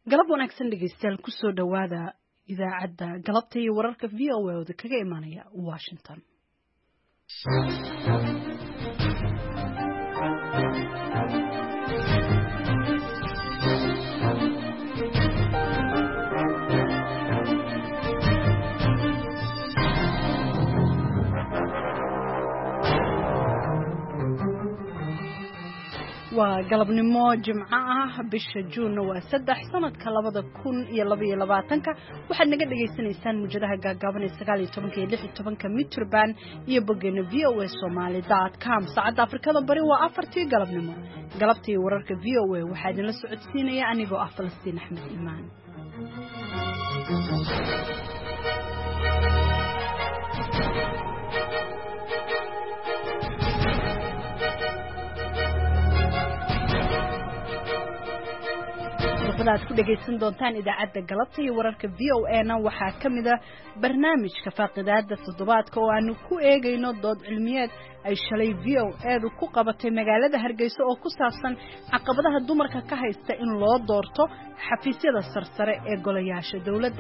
galab wanaagsan dhegeystayaal ku soo dhawaada idaacadda galabta iyo wararka VOA oo kaga imaanaya Washington. waa galabnimo jimco ah bisha Juun waa 3 sanadka 2022 waxaad naga dhageysanaysaan mujadaha gaagaaban ee 19 iyo 16 mitrban iyo bogeena voasomali.com saacada Afrikada bari waa 4 galabnimo galabtii wararka VOA waxaa idin la socodsiinaya anigoo ah Falastiin Axmed Imaan aad ku dhageysan doontaan idaacadda galabta iyo wararka VOA-na waxaa kamid ah barnaamijka faaqidaada toddobaadka oo aanu ku eegayno dood cilmiyeed ay shalay VOA-du ku qabatay magaalada Hargeysa oo ku saabsan caqabadaha dumarka ka haysta in loo doorto xafiisyada sarsare ee golayaasha dawladda.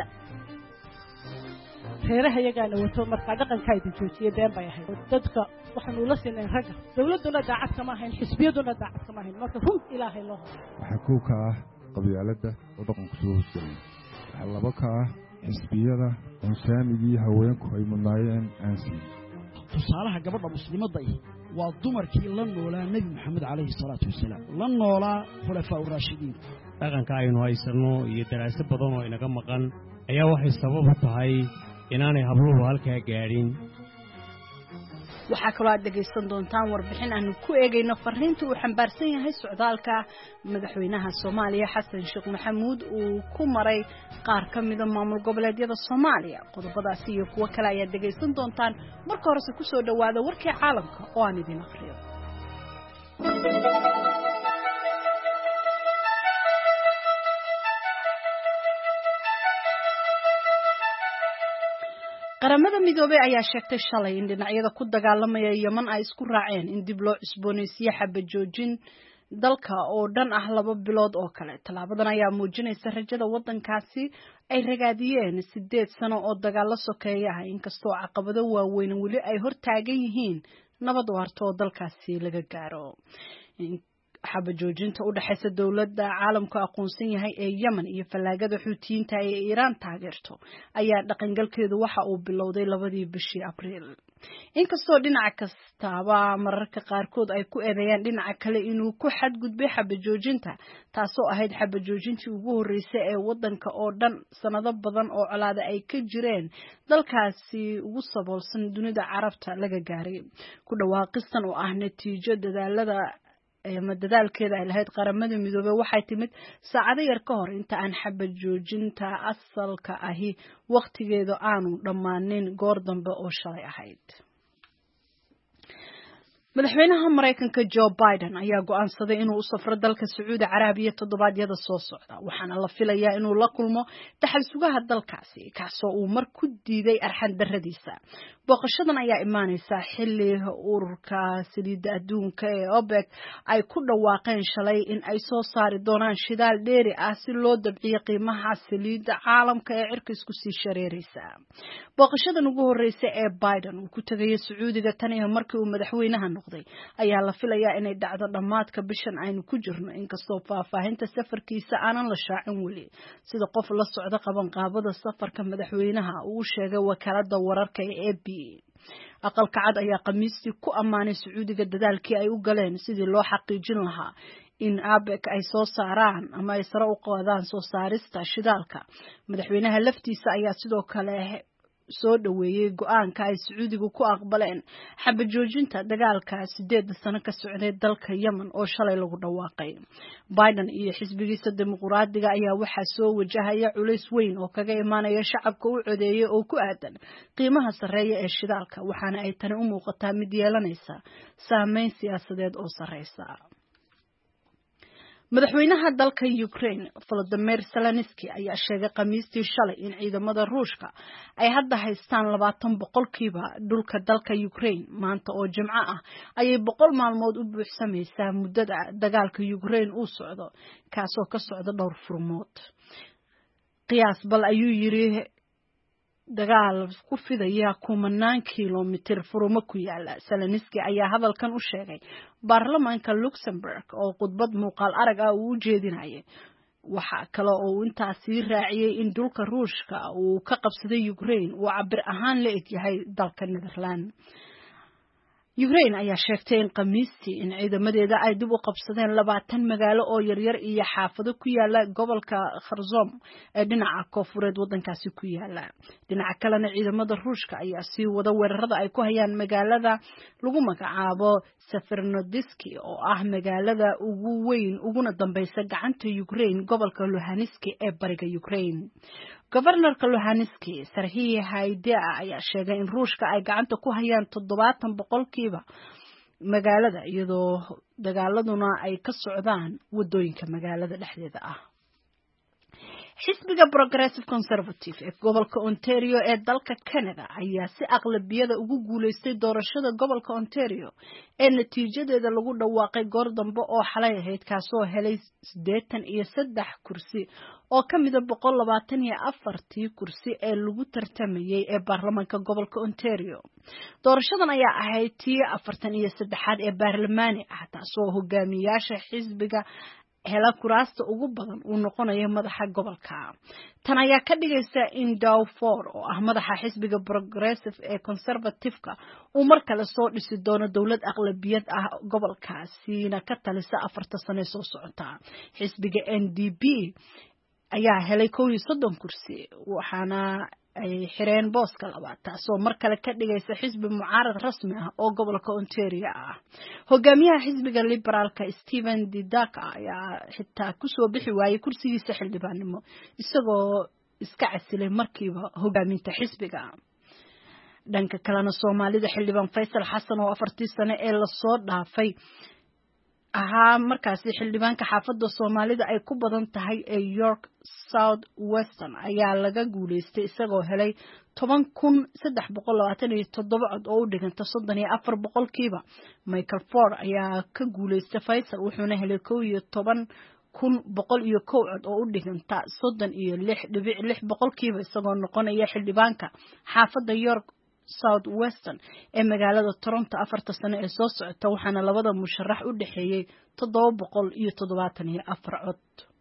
reeraha iyagaa la wato markaa dhaqanka ay joojiyay been bay ahayd dadka waxaanu la siinay ragga dawladuna daacad kama ahayn xisbiyaduna daacad kama ahayn marka run ilaahay loo waxa ku ka qabyaalada oo dhaqanku soo hoosay waxa laba ka xisbiyada oo saamigii haweenku ay mudnaayeen aansi tusaalaha gabadha muslimadda waa dumarkii la noolaa nabi maxamed calayhi salaatu wasalaam la noolaa khulafaa ur-raashidiin dhaqanka aynu haysano iyo daraasad badan oo inaga maqan ayaa waxay sabab u tahay inaanay habluhu halkaa gaadhin. waxaa kaloo aad dhegaysan doontaan warbixin aanu ku eegayno fariinta uu xambaarsan yahay socdaalka madaxweynaha Soomaaliya Xasan Sheekh Maxamuud uu ku maray qaar ka mid ah maamul goboleedyada Soomaaliya. qodobadaasi iyo kuwa kale ayaa dhegaysan doontaan marka hore ku soo dhawaada warkii caalamka oo aan idin akhriyo. qaramada midoobay ayaa sheegtay shalay in dhinacyada ku dagaalamaya Yemen ay isku raaceen in dib loo cusboonaysiiyo xabajoojin dalka oo dhan ah 2 bilood oo kale. talaabadan ayaa muujinaysa rajada wadankaasi ay ragaadiyeen 8 sano oo dagaal sokeeye ah inkastoo caqabado waaweyn weli ay hor taagan yihiin nabad waarta oo dalkaasi laga gaaro. xabajoojinta u dhaxaysa dawladda caalamka aqoonsan yahay ee Yemen iyo falaagada Xuutiyiinta ee Iiraan taageerto ayaa dhaqangalkeedu waxa uu bilowday 2 bishii Abriil. inkastoo dhinac kastaba mararka qaarkood ay ku eedeeyaan dhinaca kale inuu ku xadgudbay xabajoojinta taasoo ahayd xabajoojintii ugu horeysay ee wadanka oo dhan sanado badan oo colaado ay ka jireen dalkaasi ugu saboolsan dunida Carabta laga gaaray. ku dhawaaqistan oo ah natiijo dadaalkeeda ay lahayd qaramada midoobay waxay timid saacado yar ka hor inta aan xabajoojinta asalka ahi waqtigeedu aanu dhamaanin goor dambe oo shalay ahayd. madaxweynaha Mareykanka Joe Biden ayaa go'aansaday inuu u safro dalka Sacuudi Carabiya toddobaadyada soo socda waxaana la filayaa inuu la kulmo dhaxal sugaha dalkaasi kaasoo uu mar ku diiday arxan darradiisa. booqashadan ayaa imaanaysa xilli ururka saliidda adduunka ee OPEC ay ku dhawaaqeen shalay in ay soo saari doonaan shidaal dheeri ah si loo dabciyo qiimaha saliidda caalamka ee cirka isku sii shareeraysa. booqashadan ugu horeysay ee Biden uu ku tagay Sacuudiga tan iyo markii uu madaxweynaha ayaa la filayaa inay dhacdo dhamaadka bishan aynu ku jirno inkastoo faahfaahinta safarkiisa aanan la shaacin weli. sida qof la socda qabanqaabada safarka madaxweynaha uu sheegay wakaalada wararka ee AP. aqalka cad ayaa Khamiistii ku ammaanay Sacuudiga dadaalkii ay u galeen sidii loo xaqiijin lahaa in OPEC ay soo saaraan ama ay sare u qaadaan soo saarista shidaalka. madaxweynaha laftiisa ayaa sidoo kale soo dhaweeyay go'aanka ay Sacuudigu ku aqbaleen xabajoojinta dagaalka 8 sano ka socday dalka Yemen oo shalay lagu dhawaaqay. Biden iyo xisbigiisa dimuqraadiga ayaa waxa soo wajahaya culays weyn oo kaga imaanaya shacabka u codeeyay oo ku aadan qiimaha sareeya ee shidaalka waxaana ay tani u muuqataa mid yeelanaysa saameyn siyaasadeed oo sareysa. madaxweynaha dalka Ukraine Volodymyr Zelensky ayaa sheegay Khamiistii shalay in ciidamada Ruushka ay hadda haystaan 20% dhulka dalka Ukraine maanta oo Jimco ah ayay 100 maalmood u buuxsamaysaa muddada dagaalka Ukraine uu socdo kaasoo ka socda dhowr furmood qiyaas bal ayuu yiri dagaal ku fidaya kumanaan kiiloomitir furumo ku yaala Zelensky ayaa hadalkan u sheegay baarlamaanka Luxembourg oo khudbad muuqaal arag ah uu jeedinayay waxa kale oo intaasi raaciyay in dhulka Ruushka uu ka qabsaday Ukraine uu cabir ahaan la eg yahay dalka Netherlands Ukraine ayaa sheegtay in Khamiistii in ciidamadeeda ay dib u qabsadeen 20 magaalo oo yaryar iyo xaafado ku yaala gobolka Kherson ee dhinaca koonfureed wadankaasi ku yaala dhinaca kalena ciidamada Ruushka ayaa sii wada weerarada ay ku hayaan magaalada lagu magacaabo Severodonetsk oo ah magaalada ugu weyn uguna dambaysa gacanta Ukraine gobolka Luhansk ee bariga Ukraine Governorka Luhansk Serhiy Haidai ayaa sheegay in Ruushka ay gacanta ku hayaan 70% magaalada iyadoo dagaaladuna ay ka socdaan wadooyinka magaalada dhexdeeda ah xisbiga Progressive Conservative ee gobolka Ontario ee dalka Canada ayaa si aqlabiyada ugu guuleystay doorashada gobolka Ontario ee natiijadeeda lagu dhawaaqay goor dambe oo xalay ahayd kaasoo helay 83 kursi oo ka mid ah 124 kursi ee lagu tartamayay ee baarlamaanka gobolka Ontario doorashadan ayaa ahayd tii 43aad ee baarlamaani ah taasoo hogaamiyaasha xisbiga hela kuraasta ugu badan uu noqonayo madaxa gobolka tan ayaa ka dhigaysa in Dow Ford oo ah madaxa xisbiga Progressive ee Conservative-ka uu mar kale soo dhisi doono dawlad aqlabiyad ah gobolkaasina ka talisa 4 sano soo socota xisbiga NDP ayaa helay 30 kursi waxaana ay xireen booska labaad taasoo mar kale ka dhigaysa xisbi mucaarad rasmi ah oo gobolka Ontario ah hogaamiyaha xisbiga liberaalka Stephen Didaka ayaa xitaa ku soo bixi waayay kursigiisa xildhibaannimo isagoo iska casilay markiiba hogaaminta xisbiga dhanka kalena Soomaalida xildhibaan Faysal Xasan oo 40 sano ee la soo dhaafay ahaa markaasi xildhibaanka xaafadda Soomaalida ay ku badan tahay ee York South Western ayaa laga guuleystay isagoo helay 10,327 cod oo u dhiganta 34%. Michael Ford ayaa ka guuleystay Faysal wuxuuna helay 11,101 cod oo u dhiganta 36.6% isagoo noqonaya xildhibaanka xaafadda York South Western ee magaalada Toronto 4 sano ee soo socota waxaana labada musharax u dhaxeeyay 774 cod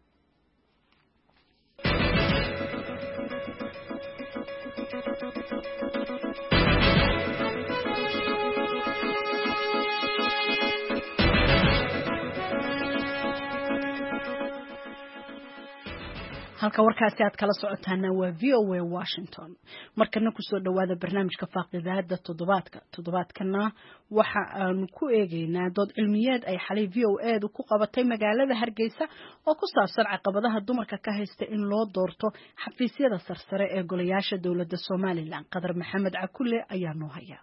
halka warkaasi aad kala socotaana waa VOA Washington markana ku soo dhawaada barnaamijka faaqidaada toddobaadkana waxa aan ku eegaynaa dood cilmiyeed ay xalay VOA-du ku qabatay magaalada Hargeysa oo ku saabsan caqabadaha dumarka ka haysta in loo doorto xafiisyada sarsare ee golayaasha dawladda Soomaaliland Qadar Maxamed Cakulle ayaa noo haya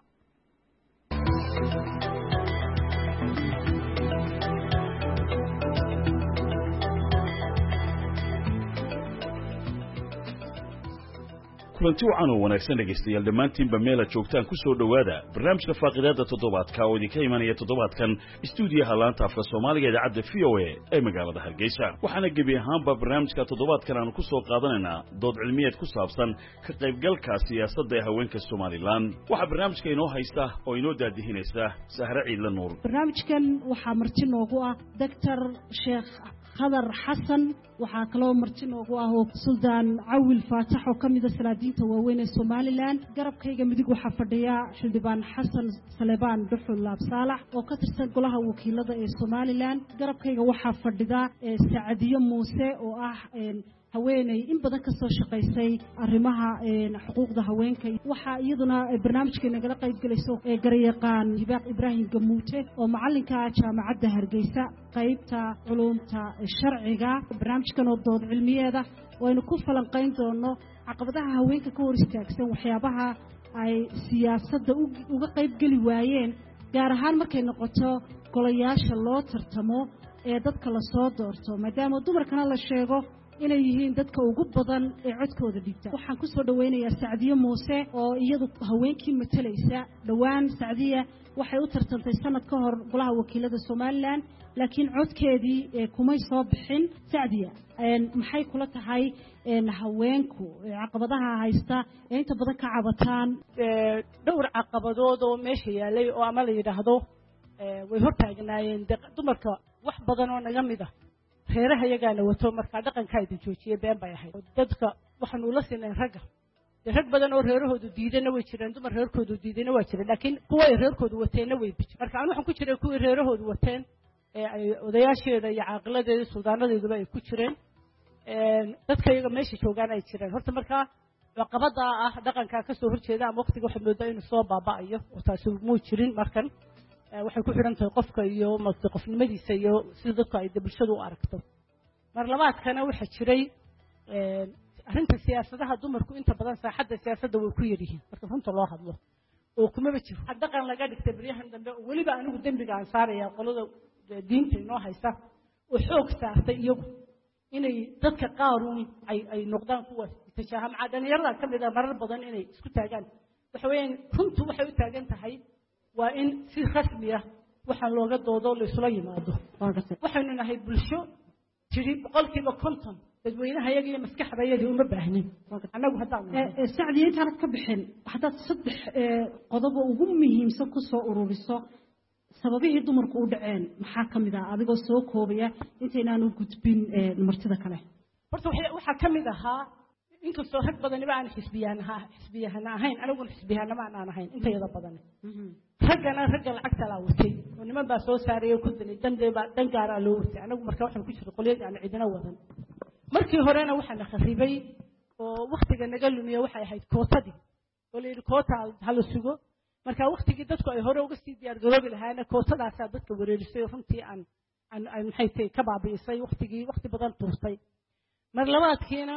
kulanti wacan oo wanaagsan dhegeystayaal dhammaantiinba meela joogtaan ku soo dhowaada barnaamijka faaqidaada toddobaadka oo idinka imanaya toddobaadkan istuudiyaha laanta afka Soomaaliga idaacadda VOA ee magaalada Hargeysa waxaana gebi ahaanba barnaamijka toddobaadkan aanu ku soo qaadanaynaa dood cilmiyeed ku saabsan ka qaybgalka siyaasadda ee haweenka Soomaaliland waxa barnaamijka inoo haysta oo inoo daadihinaysa Sahra Ciidla Nuur barnaamijkan waxaa marti noogu ah Dr. Sheekh Khadar Xasan waxaa kaloo marti noogu ah Suldaan Cawil Faatax oo kamid ah salaadiinta waaweyn ee Soomaaliland garabkayga midig waxaa fadhiya xildhibaan Xasan Salebaan Duxul Laabsaalax oo ka tirsan golaha wakiilada ee Soomaaliland garabkayga waxaa fadhida Saacadiyo Muuse oo ah haweeney in badan ka soo shaqaysay arrimaha xuquuqda haweenka waxa iyaduna barnaamijkeena nagala qayb galayso garyaqaan Hibaaq Ibraahim Gamuute oo macalinka jaamacadda Hargeysa qaybta culumta sharciga barnaamijkan oo dood cilmiyeeda waynu ku falanqayn doono caqabadaha haweenka ka hor istaagsan waxyaabaha ay siyaasadda uga qayb gali waayeen gaar ahaan markay noqoto golayaasha loo tartamo ee dadka la soo doorto maadaama dumarkana la sheego inay yihiin dadka ugu badan ee codkooda dhigta waxaan ku soo dhaweynayaa Sacdiye Muuse oo iyadu haweenkii matalaysa dhawaan Sacdiye waxay u tartantay sanad ka hor golaha wakiilada Soomaaliland laakiin codkeedii kumay soo bixin Sacdiye maxay kula tahay haweenku caqabadaha haysta ee inta badan ka cabataan dhowr caqabadood oo meesha yaalay oo ama la yiraahdo way hortaagnaayeen dumarka wax badan oo naga mid ah reeraha iyagaana wato marka dhaqankayda joojiyay been bay ahayd dadka waxaan ula sinay ragga rag badan oo reerahoodu diidana way jireen dumar reerkoodu diidana waa jireen laakiin kuwa reerkoodu wateena way bijir marka aan waxaan ku jiray kuwa reerahoodu wateen ay odayaasheeda iyo caaqiladeeda suldaanadeeduba ay ku jireen dadka iyaga meesha joogaan ay jireen horta marka caqabada ah dhaqanka ka soo horjeeda ama waqtiga waxa moodaa inuu soo baabaayo oo taasi muu jirin markan waxay ku xiran tahay qofka iyo qofnimadiisa iyo sida dadku ay bulshadu u aragto mar labaadkana waxa jiray arrinta siyaasadaha dumarku inta badan saaxadda siyaasadda way ku yirihiin marka runta loo hadlo oo kuma jiro dhaqan laga dhigtay bariyahan dambe waliba anigu dambiga aan saaraya qolada diinta inoo haysta oo xoog saartay iyagu inay dadka qaaruun ay noqdaan kuwa tajaaham dhalinyarada ka mid ah marar badan inay isku taagaan waxa weeyaan runtu waxay u taagan tahay waa in si rasmi ah waxaan looga doodo la isla yimaado waxaynu nahay bulsho jiri 50% dadweynaha iyaga iyo maskaxda iyaga uma baahnin anagu haddaan Sacdiye intaan ka bixin haddaad saddex qodob ugu muhiimsan ku soo ururiso sababihii dumarku u dhaceen maxaa ka mid ah adigoo soo koobaya intaynaan u gudbin martida kale horta waxa ka mid ahaa inkastoo rag badan aan xisbiyahana ahayn aniguna xisbiyahana ma aan ahayn intayada badan ragana ragga lacagta la watay oo niman baa soo saaray ku dan gaar ah loo watay anagu marka waxaan ku jiray qoliyada aan cidina wadan markii horena waxaan kharibay oo waqtiga naga lumiyo waxay ahayd kootadii oo la yiri koota hal sugo marka waqtigii dadku ay hore uga sii diyaar garoobi lahaayeen kootadaas dadka wareerisay runtii aan maxay tahay ka baabiisay waqti badan tuurtay mar labaadkiina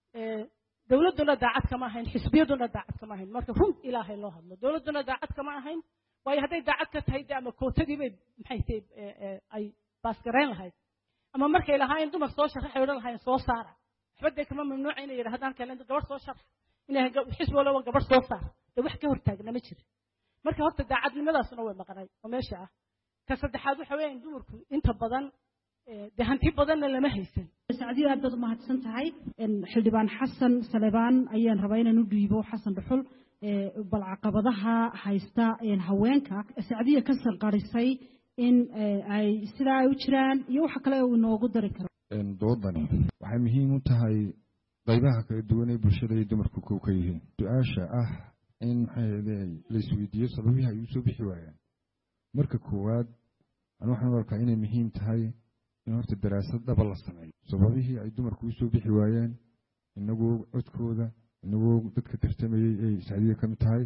dawladuna daacad kama ahayn xisbiyaduna daacad kama ahayn marka run ilaahay loo hadlo dawladuna daacad kama ahayn way haday daacad ka tahay ama kootadii bay maxay tahay ay baasgareen lahayd ama markay lahaayeen dumar soo shaqay oran lahaayeen soo saara waxba kama mamnuuc inay yiraahdaan kale gabar soo shaqay inay xisbi wala gabar soo saar wax ka hortaagna ma jiro marka horta daacadnimadaasna way maqnay oo meesha ah ka saddexaad waxa weeyaan dumarku inta badan hanti badanna lama haysan Sacdiye aad baad mahadsan tahay xildhibaan Xasan Salebaan ayaan rabaa inaan u dhiibo Xasan Dhuxul bal caqabadaha haysta haweenka Sacdiye ka sanqarisay in ay sida ay u jiraan iyo waxa kale oo inoogu dari karo doodani waxay muhiim u tahay qaybaha kala duwan ee bulshada iyo dumarku ka yihiin su'aasha ah in la isweydiiyo sababihi ay u soo bixi waayeen marka koowaad waxaan arkaa inay muhiim tahay in horta daraasad dhab la sameeyo sababihii ay dumarku u soo bixi waayeen inagoo codkooda inagoo dadka tartamayay ay Sacdiye ka mid tahay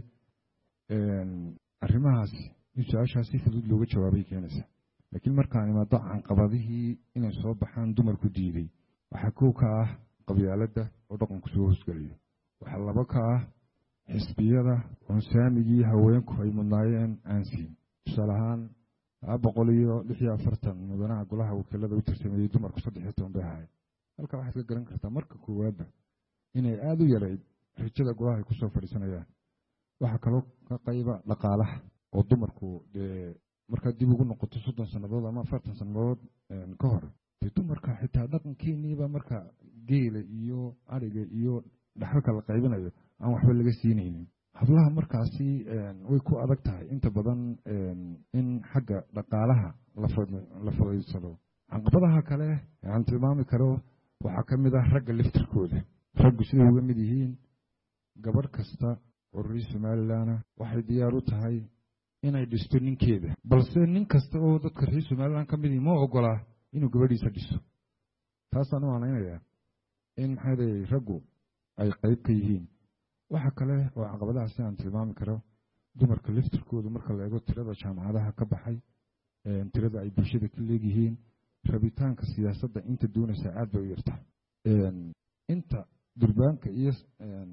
arrimahaas in su'aashaas si fudud looga jawaabay keenaysa laakiin markaan imaado caqabadihii inay soo baxaan dumarku diiday waxa koow ka ah qabyaaladda oo dhaqanku soo hoosgalayo waxa laba ka ah xisbiyada oo saamigii haweenku ay mudnaayeen aan siin tusaale ahaan 146 mudanaha golaha wakiilada u tartamayay dumarku 13 bay ahaayeen halka waxaad ka garan kartaa marka koowaadba inay aad u yareyd rajada golaha ay ku soo fadhiisanayaan waxa kaloo ka qayba dhaqaalaha oo dumarku marka dib ugu noqoto 30 sanadood ama 40 sanadood ka hor dumarka xitaa dhaqankeeniiba marka geela iyo ariga iyo dhaxalka la qaybinayo aan waxba laga siinaynin hablaha markaasi way ku adag tahay inta badan in xagga dhaqaalaha la fadhiisado caqabadaha kale aan tilmaami karo waxa ka mid ah ragga liftirkooda raggu sidoo uga mid yihiin gabar kasta oo reer Somaliland waxay diyaar u tahay inay dhisto ninkeeda balse nin kasta oo dadka reer Somaliland ka mid ah ma ogola inuu gabadhiisa dhiso taasaan u aanaynayaa in raggu ay qayb ka yihiin waxa kale oo caqabadaha si aan tilmaami karo dumarka liftirkooda marka la eego tirada jaamacadaha ka baxay tirada ay bulshada ka leeyihiin rabitaanka siyaasadda inta doonaysa aad bay u yartaa inta durbaanka iyo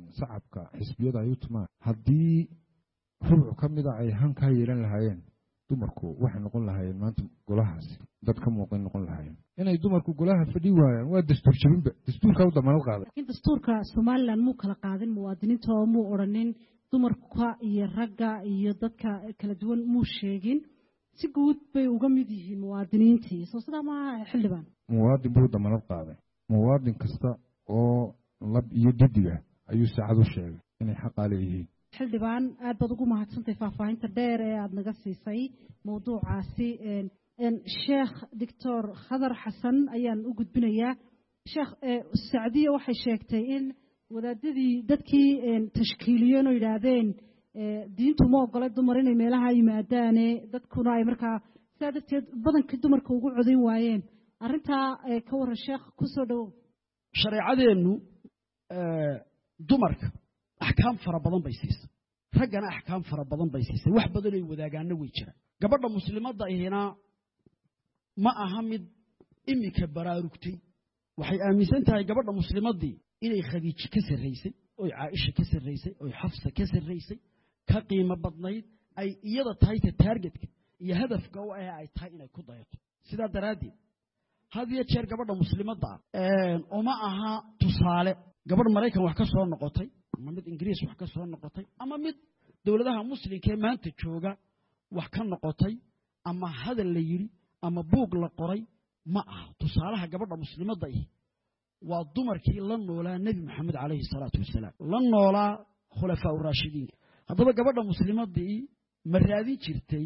sacabka xisbiyada ay u tumaan haddii rubuc ka mid ah ay hankaa yeelan lahaayeen dumarku waxay noqon lahaayeen maanta golahaasi dad ka muuqan noqon lahaayeen inay dumarku golaha fadhi waayaan waa dastuur jabinba dastuurka u damaanad qaaday laakiin dastuurka Soomaaliland muu kala qaadin muwaadiniinta oo muu oranin dumarka iyo ragga iyo dadka kala duwan muu sheegin si guud bay uga mid yihiin muwaadiniintii soo sidaa ma xildhibaan muwaadin buu damaanad qaaday muwaadin kasta oo lab iyo didiga ayuu saacad u sheegay inay xaq leeyihiin xildhibaan aad baad ugu mahadsantahay faahfaahinta dheer ee aad naga siisay mawduucaasi sheekh doctor khadar xasan ayaan u gudbinayaa sheekh Saacdiye waxay sheegtay in wadaadadii dadkii tashkiiliyeen oo yiraahdeen diintu ma ogola dumar inay meelaha yimaadaan dadkuna ay markaa sidaa darteed badankii dumarka ugu codayn waayeen arrintaa ka waran sheekh ku soo dhowow shareecadeennu dumarka axkaam fara badan bay siisay raggana axkaam fara badan bay siisay wax badan ay wadaagaana way jiraan gabadha muslimadda ahina ma aha mid imika baraarugtay waxay aaminsan tahay gabadha muslimaddii inay khadiij ka sarraysay oy caaisha ka sarraysay oy xafsa ka sarraysay ka qiimo badnayd ay iyada tahay ta taargetka iyo hadafka u ah ay tahay inay ku dayato sidaa daraaddeed had iyo jeer gabadha muslimadda uma aha tusaale gabadh Maraykan wax ka soo noqotay ama mid Ingiriis wax ka soo noqotay ama mid dawladaha muslimka ee maanta jooga wax ka noqotay ama hadal la yiri ama buug la qoray ma aha tusaalaha gabadha muslimadda ah waa dumarkii la noolaa nabi maxamed calayhi salaatu wasalaam la noolaa khulafaa ur-raashidiin haddaba gabadha muslimadii ma raadin jirtay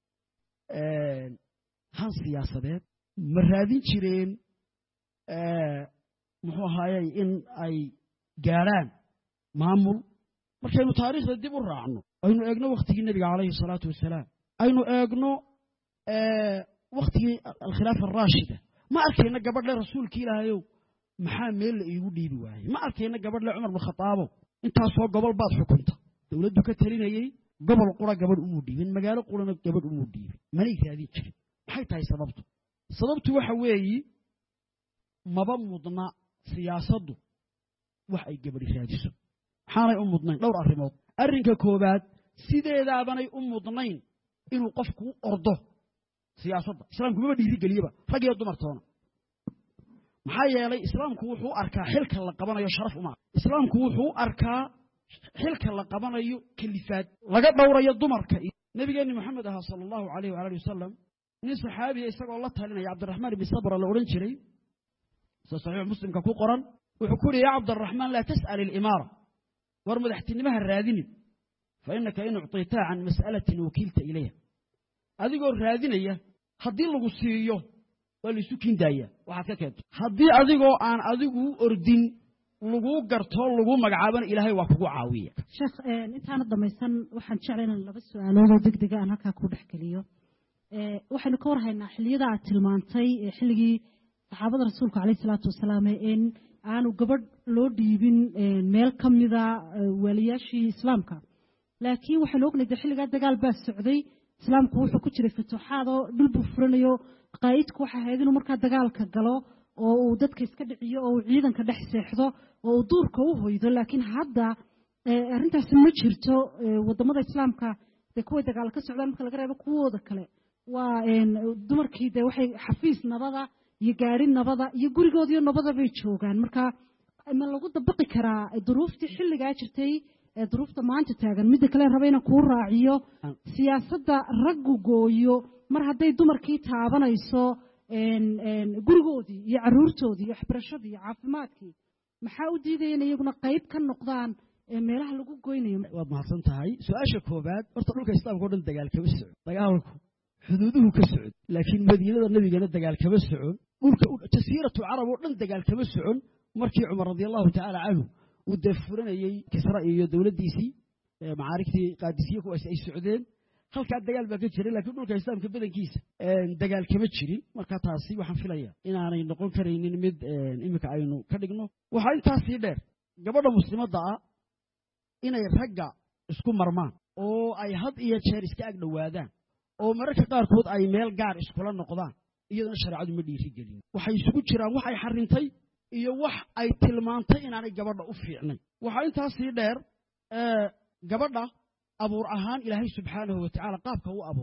han siyaasadeed ma raadin jireen muxuu ahaayey in ay gaadhaan maamul markaynu taariikhda dib u raacno aynu eegno wakhtigii nebiga calayhi salaatu wasalaam aynu eegno wakhtigii alkhilaafa araashida ma arkayna gabadhle rasuulkii ilaahayow maxaa meel la iigu dhiibi waayey ma arkayna gabadhle cumar bin khataabo intaasoo gobol baad xukunta dawladdu ka talinayey gobol qura gabadh umuu dhiibin magaalo qurana gabadh umuu dhiibin manay raadin jirin maxay tahay sababtu waxa weeyi maba mudna siyaasaddu wax ay gabadhi raadiso maxaanay u mudnayn dhowr arrimood arrinka koowaad sideedaabanay u mudnayn inuu qofku u ordo siyaasadda islaamku maba dhiirigeliyaba rag iyo dumartoona maxaa yeelay islaamku wuxuu arkaa xilka la qabanayo sharaf uma islaamku wuxuu arkaa xilka la qabanayo kalifaad laga dhowrayo dumarka nabigeenni maxamed aha sallallahu alayhi wa alihi wasallam nin saxaabi isagoo la talinaya cabdiraxmaan ibn sabra la oran jiray صحيح مسلم كقول قرن وحكول يا عبد الرحمن لا تسأل الإمارة ورمد احتنمها الراذنين فإنك إن أعطيتها عن مسألة وكلت إليها هذه يقول راذنية هذه اللغسية واللي سكين داية وحكاكد هذه أذيقو عن أذيقو أردين لغو قرطول لغو مقعابا إلهي وفقو عاوية شيخ انت هانا ضميسان وحن شعرين اللغس سؤالو دق دقاء أنا كاكو بحكليو وحن كورها إن حليدا عتلمانتي حلقي saxaabada rasuulka calayhi salaatu wasalaam in aanu gabadh loo dhiibin meel ka mida waliyaashii islaamka laakiin waxaan ognahay xilliga dagaal baa socday islaamku wuxuu ku jiray futuuxaad oo dhul buu furanayo qaa'idku waxa ahayd inuu markaa dagaalka galo oo uu dadka iska dhiciyo oo uu ciidanka dhex seexdo oo uu duurka u hoydo laakiin hadda arrintaasi ma jirto wadamada islaamka kuwa dagaal ka socdaan marka laga reebo kuwooda kale waa dumarkii waxay xafiis nabada iyo gaari nabada iyo gurigoodii nabada bay joogaan marka ma lagu dabaqi karaa duruuftii xilligaa jirtay duruufta maanta taagan mid kale rabayna ku raaciyo siyaasadda raggu gooyo mar haday dumarkii taabanayso gurigoodii iyo caruurtoodii iyo waxbarashadii iyo caafimaadkii maxaa u diidayeen iyaguna qayb ka noqdaan meelaha lagu goynayo waad mahadsan tahay su-aasha koobaad horta dhulka islaamka oo dhan dagaal kama socon dagaalku xuduuduhu ka socon laakiin madiinada nabigana dagaal kama socon dhulka jasiiratu carab oo dhan dagaal kama socon markii cumar radiyallahu ta'ala anhu uu defuranayay kisra iyo dawladdiisii macaarigtii qaadisiye kuwaas ay socdeen halkaa dagaal baa ka jiray laakiin dhulka islaamka badankiisa dagaal kama jirin marka taasi waxaan filayaa inaanay noqon karaynin mid imika aynu ka dhigno waxaa intaasii dheer gabadha muslimadda ah inay ragga isku marmaan oo ay had iyo jeer iska ag dhowaadaan oo mararka qaarkood ay meel gaar iskula noqdaan iyadana shareecadu ma dhiirigelin waxay isugu jiraan wax ay xarintay iyo wax ay tilmaantay inaanay gabadha u fiicnay waxaa intaasii dheer gabadha abuur ahaan ilaahay subxaanahu watacaala qaabka u abuuray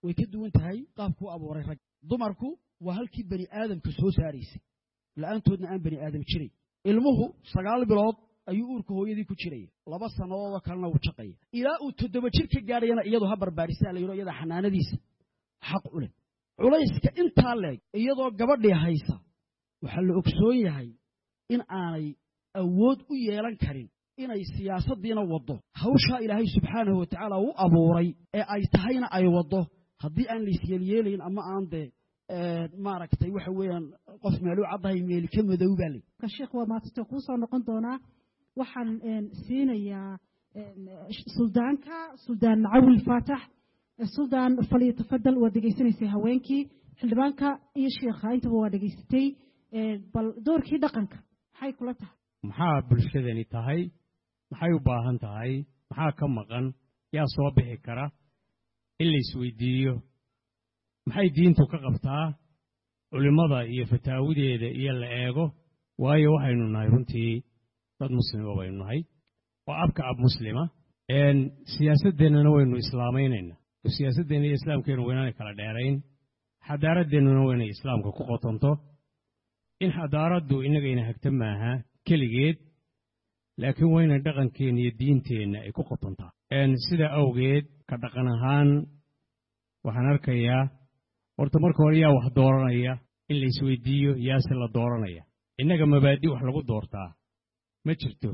way ka duwan tahay qaabku abuuray rag dumarku waa halkii bani aadamka soo saaraysay la'aantoodna aan bani aadam jiray ilmuhu 9 bilood ayuu uurka hooyadii ku jiray 2 sanadood kalena uu shaqeeyay ilaa uu 7 jir ka gaarayna iyadoo ha barbaarisa la yiro iyada xanaanadiisa xaq u leh culayska intaa leeg iyadoo gabadhii haysa waxa la ogsoon yahay in aanay awood u yeelan karin inay siyaasaddiina wado hawsha ilaahay subxaanahu wa tacaala u abuuray ee ay tahayna ay wado haddii aan la isyeelyeelayn ama aan de maaragtay waxa weeyaan qof meel u caddahay meel ka madow baa leh ka sheekh waa maanta ku soo noqon doonaa waxaan siinayaa suldaanka suldaan cawil faatax suldaan falyatafadal waa dhegaysanaysay haweenkii xildhibaanka iyo sheekha intaba waa dhegaysatay bal doorkii dhaqanka maxay kula tahay maxaa bulshadani tahay maxay u baahan tahay maxaa ka maqan yaa soo bixi kara in la isweydiiyo maxay diintu ka qabtaa culimada iyo fataawideeda iyo la eego waayo waxaynu nahay runtii dad muslima baynu nahay oo abka ab muslima siyaasadeennana waynu islaamaynayna siyaasadeenna iyo islaamkeenu waynaanay kala dheerayn xadaaradeennuna waynay islaamka ku qotonto in xadaaraddu innagayna hagta maaha keligeed laakiin wayna dhaqankeenna iyo diinteenna ay ku qotontaa sidaa awgeed ka dhaqan ahaan waxaan arkayaa horta marka hore yaa wax dooranaya in la isweydiiyo yaase la dooranaya innaga mabaadi wax lagu doortaa ma jirto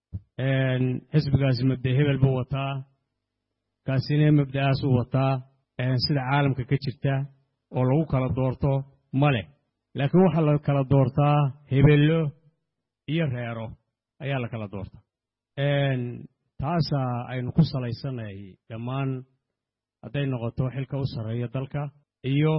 xisbigaasi mabda hebel buu wataa kaasina mabda'aasuu wataa sida caalamka ka jirta oo lagu kala doorto ma leh laakiin waxaa la kala doortaa hebello iyo reero ayaa la kala doortaa taasaa aynu ku salaysanahay dhammaan hadday noqoto xilka u sarreeya dalka iyo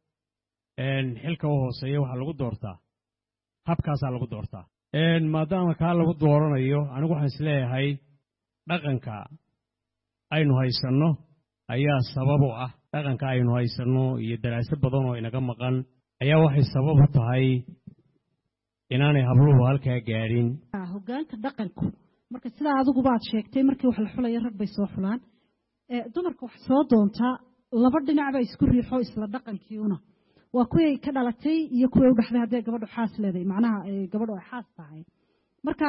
xilka u hooseeya waxaa lagu doortaa habkaasaa lagu doortaa maadaama kaa lagu dooranayo anigu waxaan isleeyahay dhaqanka aynu haysanno ayaa sabab u ah dhaqanka aynu haysanno iyo daraasad badan oo inaga maqan ayaa waxay sabab u tahay inaanay habluhu halkaa gaadhin hoggaanka dhaqanku marka sidaa adiguba aad sheegtay markii wax la xulayo rag bay soo xulaan dumarka wax soo doontaa laba dhinac baa isku riixo isla dhaqankiiuna waa kuwii ka dhalatay iyo kuwii u dhaxday haddii gabadhu xaas leedahay macnaha gabadhu ay xaas tahay marka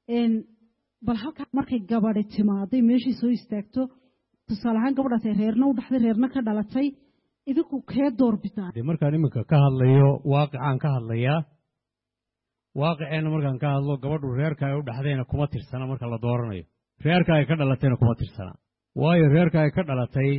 bal halka markay gabadhi timaaday meeshii soo istaagto tusaale ahaan gabadhaas ay reerna u dhaxday reerna ka dhalatay idinku kee doorbitaan markaan iminka ka hadlayo waaqicaan ka hadlayaa waaqiceenna markaan ka hadlo gabadhu reerka ay u dhaxdayna kuma tirsana marka la dooranayo reerka ay ka dhalatayna kuma tirsana waayo reerka ay ka dhalatay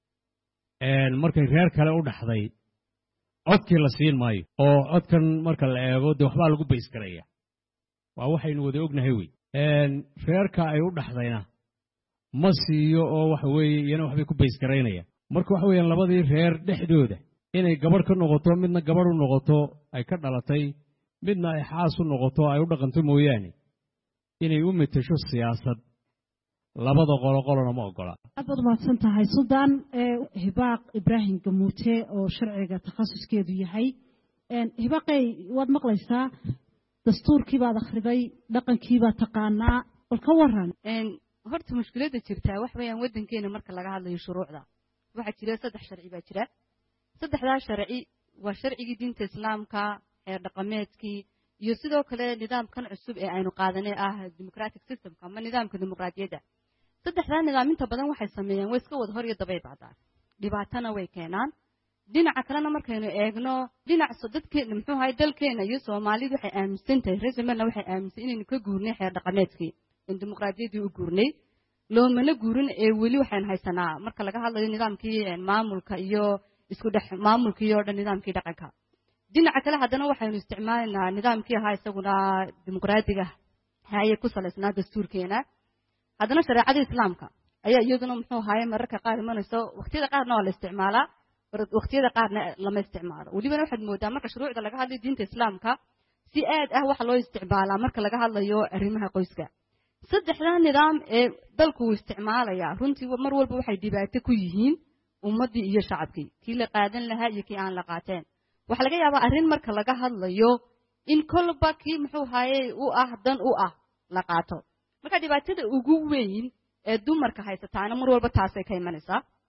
markay reer kale u dhaxday codkii la siin maayo oo codkan marka la eego dee waxbaa lagu baysgaraya waa waxaynu wada ognahay wey reerka ay u dhaxdayna ma siiyo oo waxa weeye iyana waxbay ku baysgaraynaya marka waxa weeyaan labadii reer dhexdooda inay gabadh ka noqoto midna gabadh u noqoto ay ka dhalatay midna ay xaas u noqoto ay u dhaqanto mooyaane inay u metasho siyaasad labada qolona ma ogola aad baad mahadsan tahay suldaan hibaaq ibraahim gamuute oo sharciga takhasuskeedu yahay hibaaqey waad maqlaysaa dastuurkii baad akhriday dhaqankii baad taqaanaa bal ka waran horta mushkiladda jirtaa wax weeyaan waddankeena marka laga hadlayo shuruucda waxaa jira 3 sharci baa jira 3daa sharci waa sharcigii diinta islaamka ee dhaqameedkii iyo sidoo kale nidaamkan cusub ee aynu qaadanay democratic systemka ama nidaamka dimuqraadiyadda 3daa nidaam inta badan waxay sameeyaan way iska wada hor iyo dabay bacdaan dhibaatana way keenaan dhinaca kalena markaynu eegno dhinaca dadkeena muxuu ahay dalkeena iyo Soomaalidu waxay aaminsan tahay reesmana waxay aaminsan inaynu ka guurnay xeer dhaqameedkii in dimuqraadiyadii u guurnay loomana guurin ee weli waxaan haysanaa marka laga hadlayo nidaamkii maamulka iyo isku dhex maamulkii oo dhan nidaamkii dhaqanka dhinaca kale haddana waxaynu isticmaalaynaa nidaamkii ahaa isaguna dimuqraadiga haye ku salaysnaa dastuurkeena haddana shareecada islaamka ayaa iyaduna muxuu ahaay mararka qaar imanayso waqtiyada qaarna waa la isticmaalaa waqtiyada qaarna lama isticmaalo welibana waxaad moodaa marka shuruucda laga hadlayo diinta islaamka si aad ah waxa loo isticmaalaa marka laga hadlayo arrimaha qoyska 3daa nidaam ee dalku uu isticmaalaya runtii mar walba waxay dhibaato ku yihiin ummadii iyo shacabkii kii la qaadan lahaa iyo kii aan la qaateen waxa laga yaabaa arrin marka laga hadlayo in kolba kii muxuu ahaayey u ah dan u ah la qaato marka dhibaatada ugu weyn ee dumarka haysataana mar walba taasay ka imanaysaa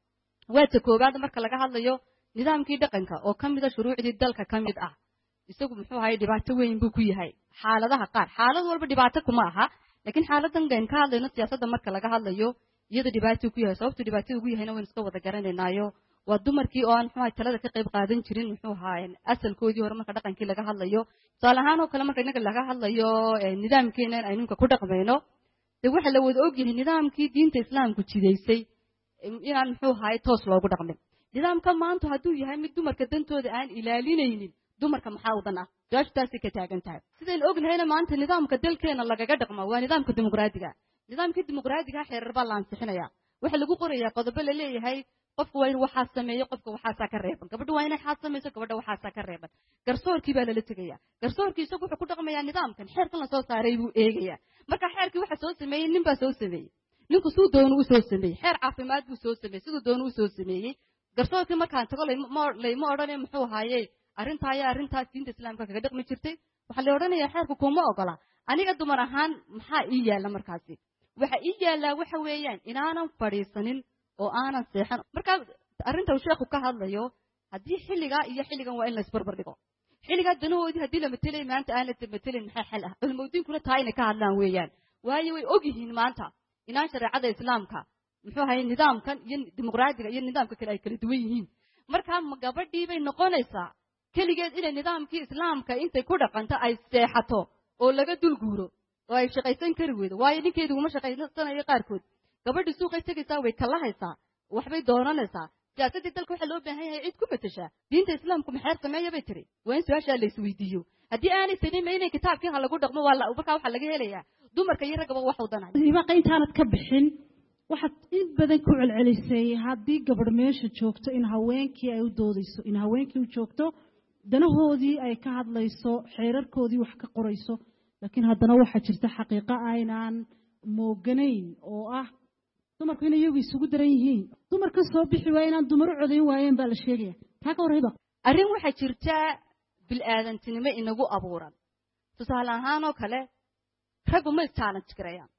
waa ta koobaad marka laga hadlayo nidaamkii dhaqanka oo ka mid ah shuruucdii dalka ka mid ah isagu muxuu ahaayey dhibaato weyn buu ku yahay xaaladaha qaar xaalad walba dhibaato kuma aha laakiin xaaladan gayn ka hadlayno siyaasadda marka laga hadlayo iyada dhibaato ku yahay sababtu dhibaato ugu yahayna waan iska wada garanaynaayo waa dumarkii oo aan muxuu ahaay talada ka qayb qaadan jirin muxuu ahaayeen asalkoodii hore marka dhaqankii laga hadlayo tusaale ahaan oo kale marka inaga laga hadlayo nidaamkeena aynu ka ku dhaqmayno dee waxa la wada ogyahay nidaamkii diinta islaamku jidaysay inaan muxuu ahaayey toos loogu dhaqmin nidaamka maanta hadduu yahay mid dumarka dantooda aan ilaalinaynin dumarka maxaa u dan ah su-aashtaasay ka taagan tahay sidaynu ognahayna maanta nidaamka dalkeena lagaga dhaqma waa nidaamka dimuqraadiga nidaamkii dimuqraadiga xeerar baa la ansixinaya waxa lagu qorayaa qodobo la leeyahay qofku waa inuu waxaa sameeyo qofka waxaasaa ka reeban gabadhu waa inay xaas samayso gabadha waxaasaa ka reeban garsoorkii baa lala tegaya garsoorkii isagu wuxuu ku dhaqmayaa nidaamkan xeerkan lasoo saaray buu eegaya marka xeerkii waxa soo sameeyey nin baa soo sameeyey ninku siduu doonu u soo sameeyey xeer caafimaad buu soo sameeyey siduu doonu u soo sameeyey garsoorkii markaan tago layma odhane muxuu ahaayey arrintaas diinta islaamka kaga dhaqmi jirtay waxaa la odhanayaa xeerku kuma ogola aniga dumar ahaan maxaa ii yaalla markaasi waxa ii yaallaa waxa weeyaan inaanan fadhiisanin oo aanan seexan markaa arrinta uu sheekhu ka hadlayo haddii xilligaa iyo xilligan waa in la isbarbar dhigo xilligaa danahoodii haddii la matelay maanta aan la matelin maxaa xal ah culimadiinkuna taa inay ka hadlaan weeyaan waayo way og yihiin maanta inaan shareecada islaamka muxuu ahaye nidaamkan iyo dimuqraadiga iyo nidaamka kale ay kala duwan yihiin markaa ma gabadhii bay noqonaysaa keligeed inay nidaamkii islaamka intay ku dhaqanto ay seexato oo laga dulguuro oo ay shaqaysan kari weydo waayo ninkeedu uma shaqaysanayo qaarkood gabadhii suuqay tegaysaa way kalahaysaa waxbay doonanaysaa siyaasaddii dalka waxaa loo baahan yahay cid ku matashaa diinta islaamku maxeer sameeya bay tiri waa in su-aashaa la isweydiiyo haddii aanay tanin ma inay kitaabkii ha lagu dhaqmo markaa waxaa laga helayaa dumarka iyo raggaba wax wadanay ibaqa intaanad ka bixin waxaad in badan ku celcelisay haddii gabadh meesha joogto in haweenkii ay u doodayso in haweenkii u joogto danahoodii ay ka hadlayso xeerarkoodii wax ka qorayso laakiin haddana waxaa jirta xaqiiqo aynaan mooganayn oo ah dumarku inay iyagu isugu daran yihiin dumarka soo bixi waaya inaan dumar u codayn waayeen baa la sheegaya taa ka warrayba arrin waxaa jirta bil-aadantinimo inagu abuuran tusaale ahaan oo kale raggu ma is-challenge garayaan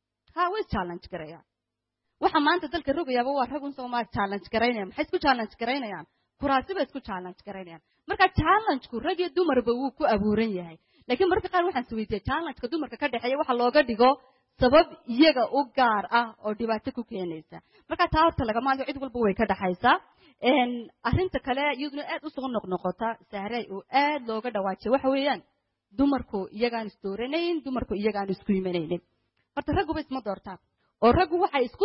way is-challenge garayaan waxa maanta dalka rogayaaba waa raggun soomaa challenge garaynaya maxay isku challenge garaynayaan kuraasi bay isku challenge garaynayaan marka challenge-ku rag iyo dumarba wuu ku abuuran yahay laakiin marka qaar waxaan isweydiiyey challenge-ka dumarka ka dhexeeya waxa looga dhigo sabab iyaga u gaar ah oo dhibaato ku keenaysa marka taa horta lagama hadlo cid walba way ka dhaxaysaa arrinta kale iyaduna aad u soo noqnoqota sahray oo aad looga dhawaajiyo waxa weeyaan dumarku iyagaan isdooranayn dumarku iyagaan isku imanaynin horta ragguba isma doortaan oo raggu waxay isku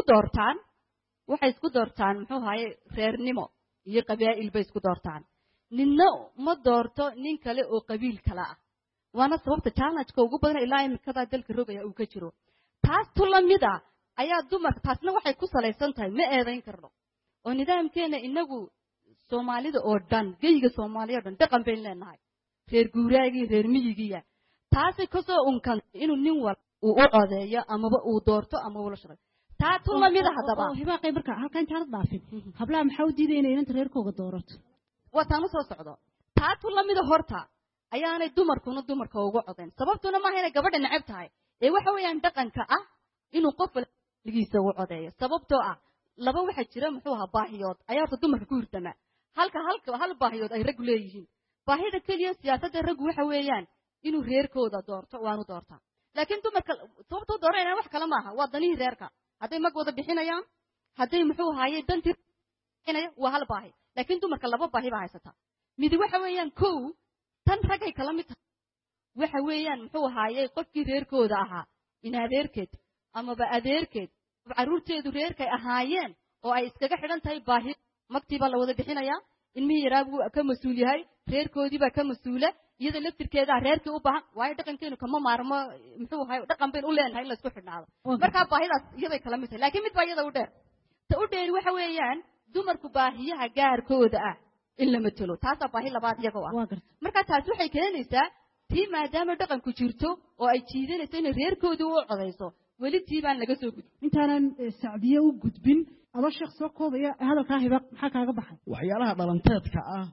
doortaan muxuu ahaye reernimo iyo qabaa'il bay isku doortaan ninna ma doorto nin kale oo qabiil kale ah waana sababta challenge-ka ugu badan ilaa imikada dalka rogaya uu ka jiro taas tu lamid ah ayaa dumarka taasna waxay ku salaysan tahay ma eedayn karno oo nidaamkeena inagu soomaalida oo dhan geyga soomaaliya oo dhan dhaqan bayn leenahay reer guuraagii reer miyigiya taasay kasoo unkan inuu nin wal uu u codeeyo amaba uu doorto ama ula shaqeeyo taa tu lamid ah haddaba hibaaqay marka halkan intaanad dhaafin hablaha maxaa u diiday inay inanta reerkooga doorato waa taanu soo socdo taa tu lamida horta ayaanay dumarkuna dumarka ugu codayn sababtuna maaha inay gabadha necab tahay ee waxa weeyaan dhaqanka ah inuu qof waligiisa u codeeyo sababtoo ah laba waxaa jira muxuu ahaa baahiyood ayaa horta dumarka ku hirtama hal baahiyood ay raggu leeyihiin baahida keliya siyaasadda raggu waxa weeyaan inuu reerkooda doorto waanu doortaa laakiin dumarka sababtoo dooranayaan wax kale maaha waa danihii reerka hadday mag wada bixinayaan hadday muxuu ahaaye dantii bixinaya waa hal baahi laakiin dumarka laba baahi baa haysata midi waxa weeyaan kow tan raggay kala mid tahay waxa weeyaan muxuu ahaaye qofkii reerkooda ahaa in adeerkeed amaba adeerkeed carruurteedu reerkay ahaayeen oo ay iskaga xidhan tahay baahi magtii baa la wada bixinayaa ilmihii yaraa buu ka mas-uul yahay reerkoodii baa ka mas-uula iyada laftirkeedaa reerkii u baahan waayo dhaqankeenu kama maarmo muxuu ahaye dhaqan bayn u leenahay in laysku xidhnaado markaa baahidaas iyaday kala mid tahay laakiin mid baa iyada u dheer ta u dheeri waxa weeyaan dumarku baahiyaha gaarkooda ah in la matelo taasaa baahi labaad iyaga u ah marka taas waxay keenaysaa tii maadaama dhaqanku jirto oo ay jiidanayso inay reerkoodii u codayso weli tii baan laga soo gudbin intaanan sacdiye u gudbin adoo sheekh soo koobaya hadalkaa hibaaq maxaa kaaga baxay waxyaalaha dhalanteedka ah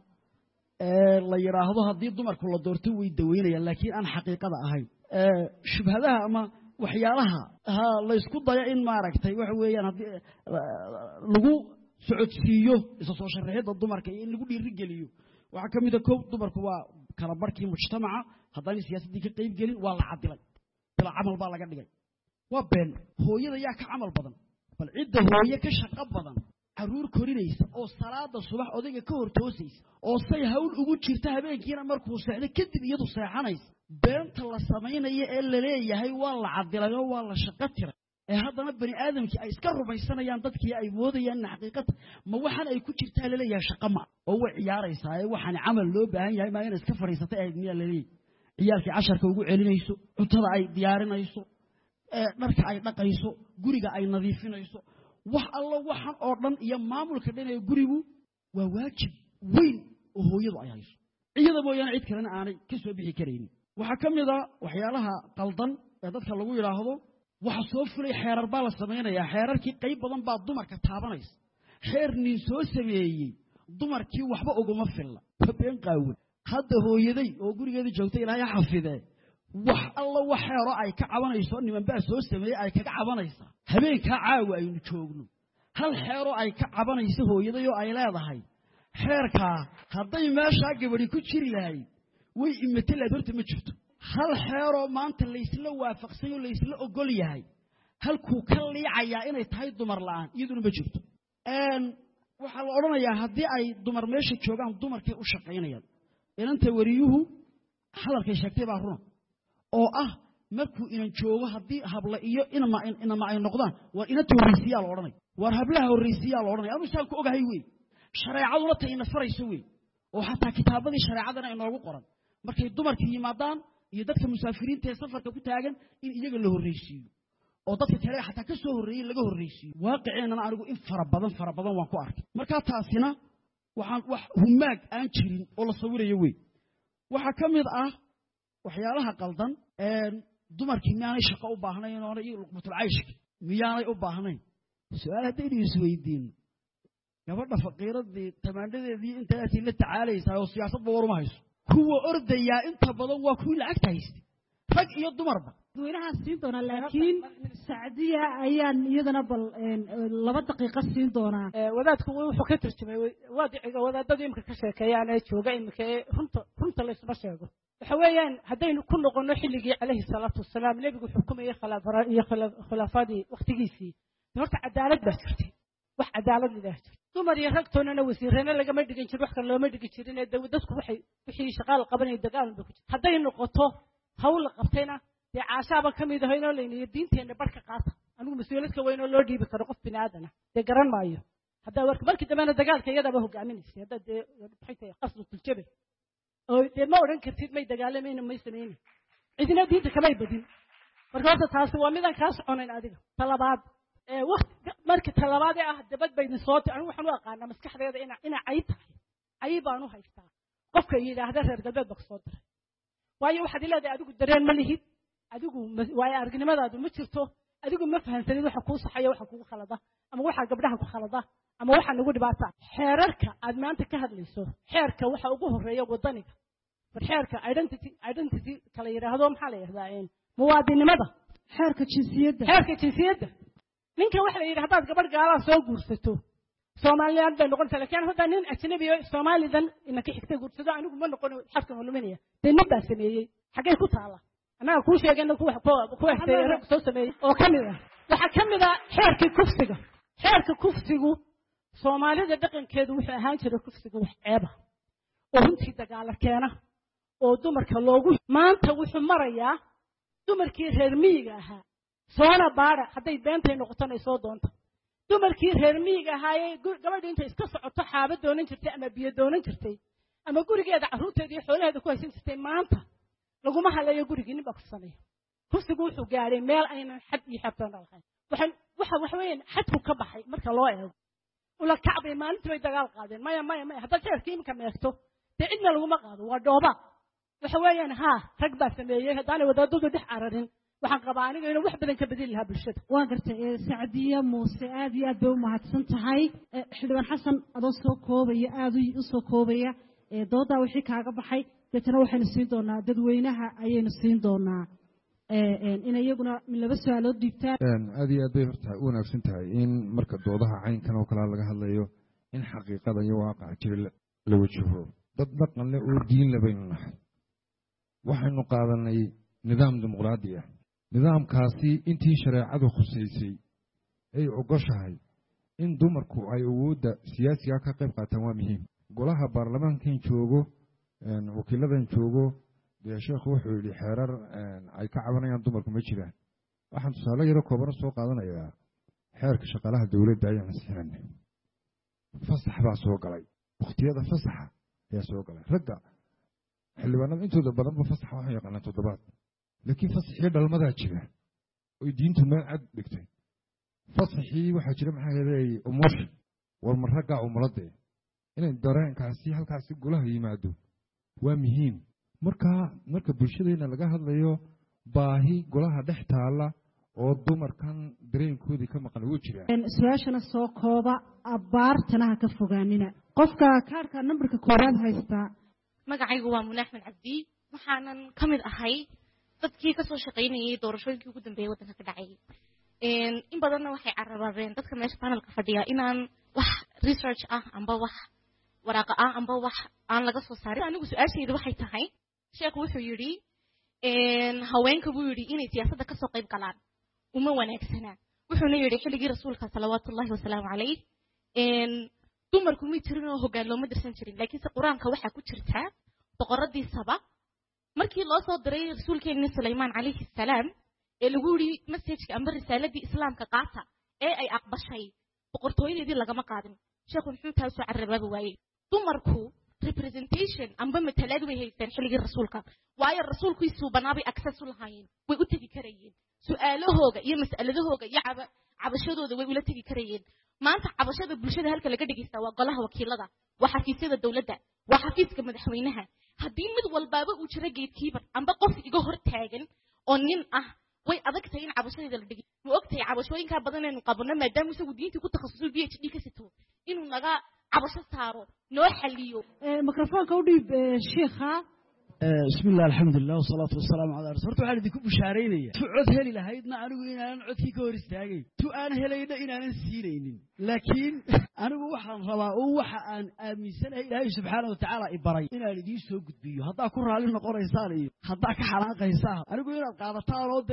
ee la yidhaahdo haddii dumarku la doorto way daweynayaan laakiin aan xaqiiqada ahayn shubhadaha ama waxyaalaha la isku dayo in maaragtay waxa weeyaan haddii lagu socodsiiyo isa soo sharaxida dumarka in lagu dhiirigeliyo waxa kamid ah koob dumarku waa kala barkii mujtamaca haddana siyaasadii ka qayb gelin waa la cadilay bila camal baa laga dhigay waa been hooyada yaa ka camal badan bal cidda hooyo ka shaqo badan caruur korinaysa oo salaada subax odayga ka hortoosaysa oo say hawl ugu jirta habeenkiina markuu seexdo kadib iyadu seexanaysa beenta la samaynayo ee la leeyahay waa la cadilay oo waa la shaqo tiray ee haddana bani aadamkii ay iska rumaysanayaan dadkii ay moodayaan xaqiiqada ma waxaan ay ku jirtaa la leeyahay shaqo ma oo way ciyaaraysaa ee waxaan camal loo baahan yahay ma inay iska fariisatay ay miyaa la leeyahay ciyaalkii casharka ugu celinayso cuntada ay diyaarinayso dharka ay dhaqayso guriga ay nadiifinayso wax alla waxan oo dhan iyo maamulka dhan ee gurigu waa waajib weyn oo hooyadu ay hayso iyada mooyaane cid kalena aanay ka soo bixi karaynin waxaa ka mid ah waxyaalaha qaldan ee dadka lagu yidhaahdo waxa soo fulay xeerar baa la samaynayaa xeerarkii qayb badan baa dumarka taabanaysa xeer nin soo sameeyey dumarkii waxba uguma filla been qaawan hadda hooyaday oo gurigeeda joogta ilaahay xafidee wax alla wax xeero ay ka cabanayso niman baa soo sameeyey ay kaga cabanaysaa habeenkaa caawa aynu joogno hal xeero ay ka cabanayso hooyaday oo ay leedahay xeerkaa hadday meeshaa gabadhi ku jiri lahayd way imatelaad horta ma jirto hal xeeroo maanta laysla waafaqsan oo laysla ogol yahay halkuu ka liicayaa inay tahay dumar la'aan iyaduna ma jirto waxaa la odhanayaa haddii ay dumar meesha joogaan dumarkay u shaqaynayaan inanta wariyuhu hadalkay sheegtay baa runa oo ah markuu inan joogo haddii habla iyo inama ay noqdaan waa inanta horraysiyaa la odhanaya waar hablaha horraysiyaa la odhanaya anu saan ku ogahay wey shareecaduna ta ina farayso wey oo xataa kitaabadii shareecadana inoogu qoran markay dumarka yimaadaan iyo dadka musaafiriinta ee safarka ku taagan in iyaga la horraysiiyo oo dadka kale xataa ka soo horreeyey laga horraysiiyo waaqiceenana anigu in fara badan waan ku arkay markaa taasina waxaan wax humaag aan jirin oo la sawirayo wey waxaa ka mid ah waxyaalaha qaldan dumarkii miyaanay shaqo u baahnayn oona iyo luqmatul cayshki miyaanay u baahnayn su-aal haddaynu isweydiino gabadha faqiiradii tamaandhadeedii intaatii la tacaalaysaa oo siyaasadba waruma hayso kuwa ordayaa inta badan waa kuwii lacagta haystay rag iyo dumarba dadweynahaan siin doonaa laakiin sacdiya ayaan iyadana bal 2 daqiiqo siin doonaa wadaadku wuxuu ka tarjumay waadiciga wadaadada imika ka sheekeeyaan ee jooga imika ee runta la isma sheego waxa weeyaan haddaynu ku noqono xilligii calayhi salaatu wasalaam nebigu xukumayay khilaafadii waqtigiisii horta cadaalad baa jirtay wax cadaalad lidaa jirta dumar iyo rag toonana wasiirana lagama dhigin jirin wax kale looma dhigi jirin ee dadku waxay wixii shaqaal qabanay dagaal ba ku jirta hadday noqoto hawl qabtayna dee caashaaba ka mid ah inoo leeynayo diinteena barka qaata anigu mas'uuliyad ka weyn oo loo dhiibi karo qof bini'aadan ah dee garan maayo hadda markii dambena dagaalka iyadaba hoggaaminaysay hadda dee maxay tahay qasratul jabal oo dee ma odhan kartid may dagaalamayna may samaynin cidina diinta kamay badin marka horta taasi waa midaan kaa soconayn adiga talabaad waqti marka talabaad ee ah dabad baydin soo anigu waxaan u aqaanaa maskaxdeeda ina cayb tahay cayb baan u haystaa qofka yidhaahda reer galbeed baa soo diray waayo waxaad leedahay adigu dareen ma lihid adigu waayo aragnimadaadu ma jirto adigu ma fahansanid waxa kuu saxaya waxa kugu khalada ama waxa gabdhaha ku khalada ama waxa nagu dhibaata xeerarka aad maanta ka hadlayso xeerka waxa ugu horeeya wadaniga war xeerka identity kala yiraahdo maxaa la yiraahdaa muwaadinimada xeerka jinsiyadda ninka waxa la yiraahdaa hadaad gabadh gaala soo guursato Soomaaliyeed bay noqon laakiin hadda nin ajnabi oo Soomaalidan inaka xigta guursado anigu ma noqon xafka maluminaya deena baa sameeyay xagee ku taala anaga ku sheegayna ku xigtay soo sameeyay oo kamid ah waxa kamid ah xeerka kufsigu Soomaalida dhaqankeedu wuxuu ahaan jiray kufsigu wax ceeb ah oo runtii dagaal keena oo dumarka loogu maanta wuxuu marayaa dumarkii reer miyiga ahaa soona baara hadday beentay noqotana soo doonto dumarkii reer miyiga ahaayee gabadhu intay iska socoto xaaba doonan jirtay ama biyo doonan jirtay ama gurigeeda carruurteeda iyo xoolaheeda ku haysan jirtay maanta laguma halayo gurigii nin baa ku sameeya kufsigu wuxuu gaaray meel aynan xad iyo xabtoona lahayn waxa weeyaan xadku ka baxay marka loo eego ula kacbay maalintii bay dagaal qaadeen maya haddaad xeerkii iminka meegto dee cidna laguma qaado waa dhooba waxa weeyaan rag baa sameeyey haddaanay wadaadadu dhex cararin waxaan qabaa aniga inuu wax badan ka bedeli lahaa bulshada waan gartay Sacdiya Muuse aad iyo aad bay u mahadsan tahay xildhibaan xasan adoo soo koobaya aad u soo koobaya dooda wixii kaaga baxay dadna waxaynu siin doonaa dadweynaha ayaynu siin doonaa in iyaguna laba su'aalood dhiibtaan aad iyo aad bay horta u wanaagsan tahay in marka doodaha caynkan oo kale laga hadlayo in xaqiiqada iyo waaqaca jira la wajaho dad dhaqan leh oo diin leh baynu nahay waxaynu qaadanay nidaam dimuqraadi ah nidaamkaasi intii shareecadu khusaysay ay ogoshahay in dumarku ay awoodda siyaasiga ka qayb qaataan waa muhiim golaha baarlamaankan joogo wakiiladan joogo dee sheekhu wuxuu yidhi xeerar ay ka cabanayaan dumarku ma jiraan waxaan tusaale yaro koobana soo qaadanayaa xeerka shaqaalaha dowladda ayaan ansixinay fasax baa soo galay wakhtiyada fasaxa ayaa soo galay ragga xildhibaanada intooda badanba fasaxa waxay yaqaanaan 7 laakiin fasaxii dhalmadaa jira oy diintu meel cad dhigtay fasaxii waxaa jira maxaa yeelay umushi war ma raggaa umuladee inay dareenkaasi halkaasi golaha yimaado waa muhiim marka bulshadeena laga hadlayo baahi golaha dhex taala oo dumarkan dareenkoodii ka maqan ugu jiraan su'aashana soo kooba abaartana ha ka fogaanina qofka kaarka nambarka koowaad haystaa magacaygu waa Muna Axmed Cabdi waxaanan ka mid ahay dadkii ka soo shaqaynayay doorashooyinkii ugu dambeeyay waddanka ka dhacay in badanna waxay carabadeen dadka meesha panelka fadhiya inaan wax research ah amba wax waraaqa ah amba wax aan laga soo saarin anigu su'aashaydu waxay tahay sheekhu wuxuu yidhi haweenka buu yidhi inay siyaasadda ka soo qayb galaan uma wanaagsana wuxuuna yidhi xilligii rasuulka salawaatullahi wasalaamu calayh dumarku ma jirin oo hoggaan looma dirsan jirin laakiinse qur-aanka waxaa ku jirtaa boqoradii Saba markii loo soo diray rasuulkeennii Sulaymaan calayhi salaam ee lagu yidhi message-ka amba risaaladii islaamka qaata ee ay aqbashay boqortooyadeedii lagama qaadin sheekhu muxuu taa soo carrabaaba waayey dumarku representation amba matalaad way haystaan xilligii rasuulka waayo rasuulkiisu banaabay access u lahaayeen way u tagi karayeen su'aalahooga iyo mas'aladahooga iyo cabashadooda way ula tagi karayeen maanta cabashada bulshada halka laga dhigaysta waa golaha wakiilada waa xafiisyada dawladda waa xafiiska madaxweynaha haddii mid walbaaba uu jiro gatekeeper amba qof iga hor taagan oo nin ah way adag tahay in cabashadeeda la dhigi ma ogtahay cabashooyinka badan aynu qabno maadaama isagu diintii ku takhasusay PhD ka sito inuu naga cabasho saaro noo xaliyo mikrofoonka u dhiib sheekha بسم الله الحمد لله والصلاة والسلام على رسول الله تعالى ديكو بشارينية تو عد هلي لهايدنا أنا وإنا عد كي كورستاجي تو أنا هلينا إنا نسيرين لكن أنا وحن ربا وحن أمسنا إلهي سبحانه وتعالى إبراي إنا ندي سوق بيو هذا كره علينا قريساني هذا كحران قيساه أنا وإنا قاعدتها رود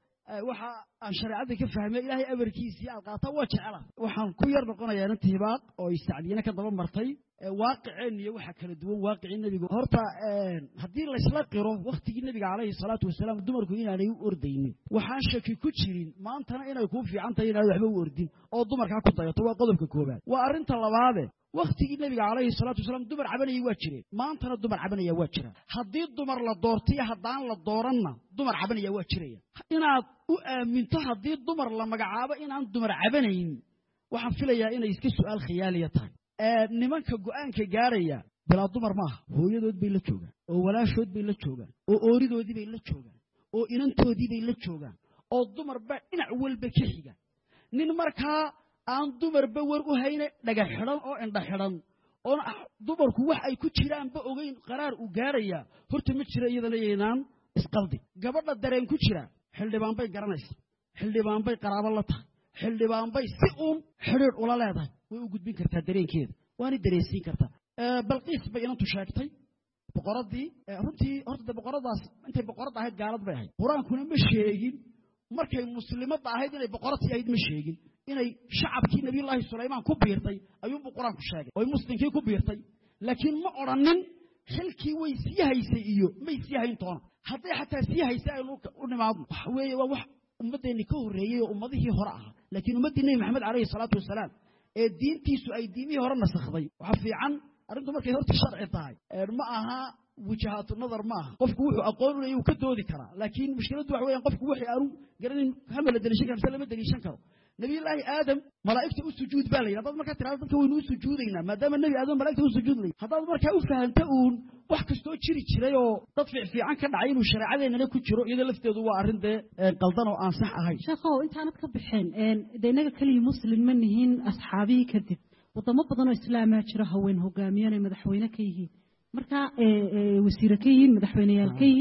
waxa aan shariicada ka fahmay ilaahay amarkiisii alqaata wajacala waxaan ku yar noqonayaa intibaaq oo istacdiyana ka daba martay waaqiceen iyo waxa kala duwan waaqicii nabiga horta hadii la isla qiro waqtigii nabiga calayhi salaatu wasalaam dumarku inaanay u ordaynin waxaan shaki ku jirin maantana inay ku fiican tahay inaad waxba u ordin oo dumarka ku dayato waa qodobka koobaad waa arinta labaad waqtigii nabiga calayhi salaatu wasalaam dumar cabanayay waa jireen maantana dumar cabanaya waa jira haddii dumar la doortay haddaan la dooranna dumar cabanaya waa jiraya inaad u aaminto haddii dumar la magacaabo inaan dumar cabanayn waxaan filayaa inay iska su'aal khiyaaliya tahay nimanka go'aanka gaaraya bilaa dumar maaha hooyadood bay la joogaan oo walaashood bay la joogaan oo ooridoodii bay la joogaan oo inantoodii bay la joogaan oo dumar baa dhinac walba ka xiga nin markaa aan dumarba war u hayne dhaga xidhan oo indha xidhan oo dumarku wax ay ku jiraanba ogeyn qaraar u gaaraya horta ma jira iyada leeyaynaan isqaldi gabadha dareen ku jira xildhibaan bay garanaysa xildhibaan bay qaraabo la tahay xildhibaan bay si uun xidhiidh ula leedahay way u gudbin kartaa dareenkeeda waana dareensiin kartaa balqiis bay inantu sheegtay boqoradii runtii horta boqoradaas intay boqorad ahayd gaalad bay ahayd qur-aankuna ma sheegin markay muslimadda ahayd inay boqoradii ahayd ma sheegin inay shacabkii nabiyullaahi sulaymaan ku biirtay ayuunbuu qur-aanku sheegay oy muslimkii ku biirtay laakiin ma odhanin xilkii way sii haysay iyo may sii hayn toona hadday xataa sii haysay aynu u nimaadno waxa weeye waa wax ummaddeenni ka horreeyey oo ummadihii hore ahaa laakiin ummaddii nebi maxamed calayhi salaatu wasalaam ee diintiisu ay diimihii hore nasakhday waxaa fiican arrintu markay horta sharci tahay ma aha وجهات النظر معها قفك وحو أقول له يكدودي كرا لكن مشكلته وحويا قفك وحي أرو قرن هم الدليل شكر سلم الدليل شكر نبي الله آدم ملائكته السجود بالي هذا ما كتر هذا كونه سجودنا ما دام النبي آدم ملائكته السجود لي هذا ما كأوف فهم تقول وحكستو تشري تشريو تطفع في عنك العين والشرع علينا أنا كنت شرو إذا لفت ذو عرض قلدنا وأنصح هاي شخو أنت أنا تكبحين دينك كلي مسلم منهن أصحابي كذب وطمبضنا إسلام شرها وين هو جاميان مدحوينك يهي marka wasiirka yihiin madaxweyneyaalka yihiin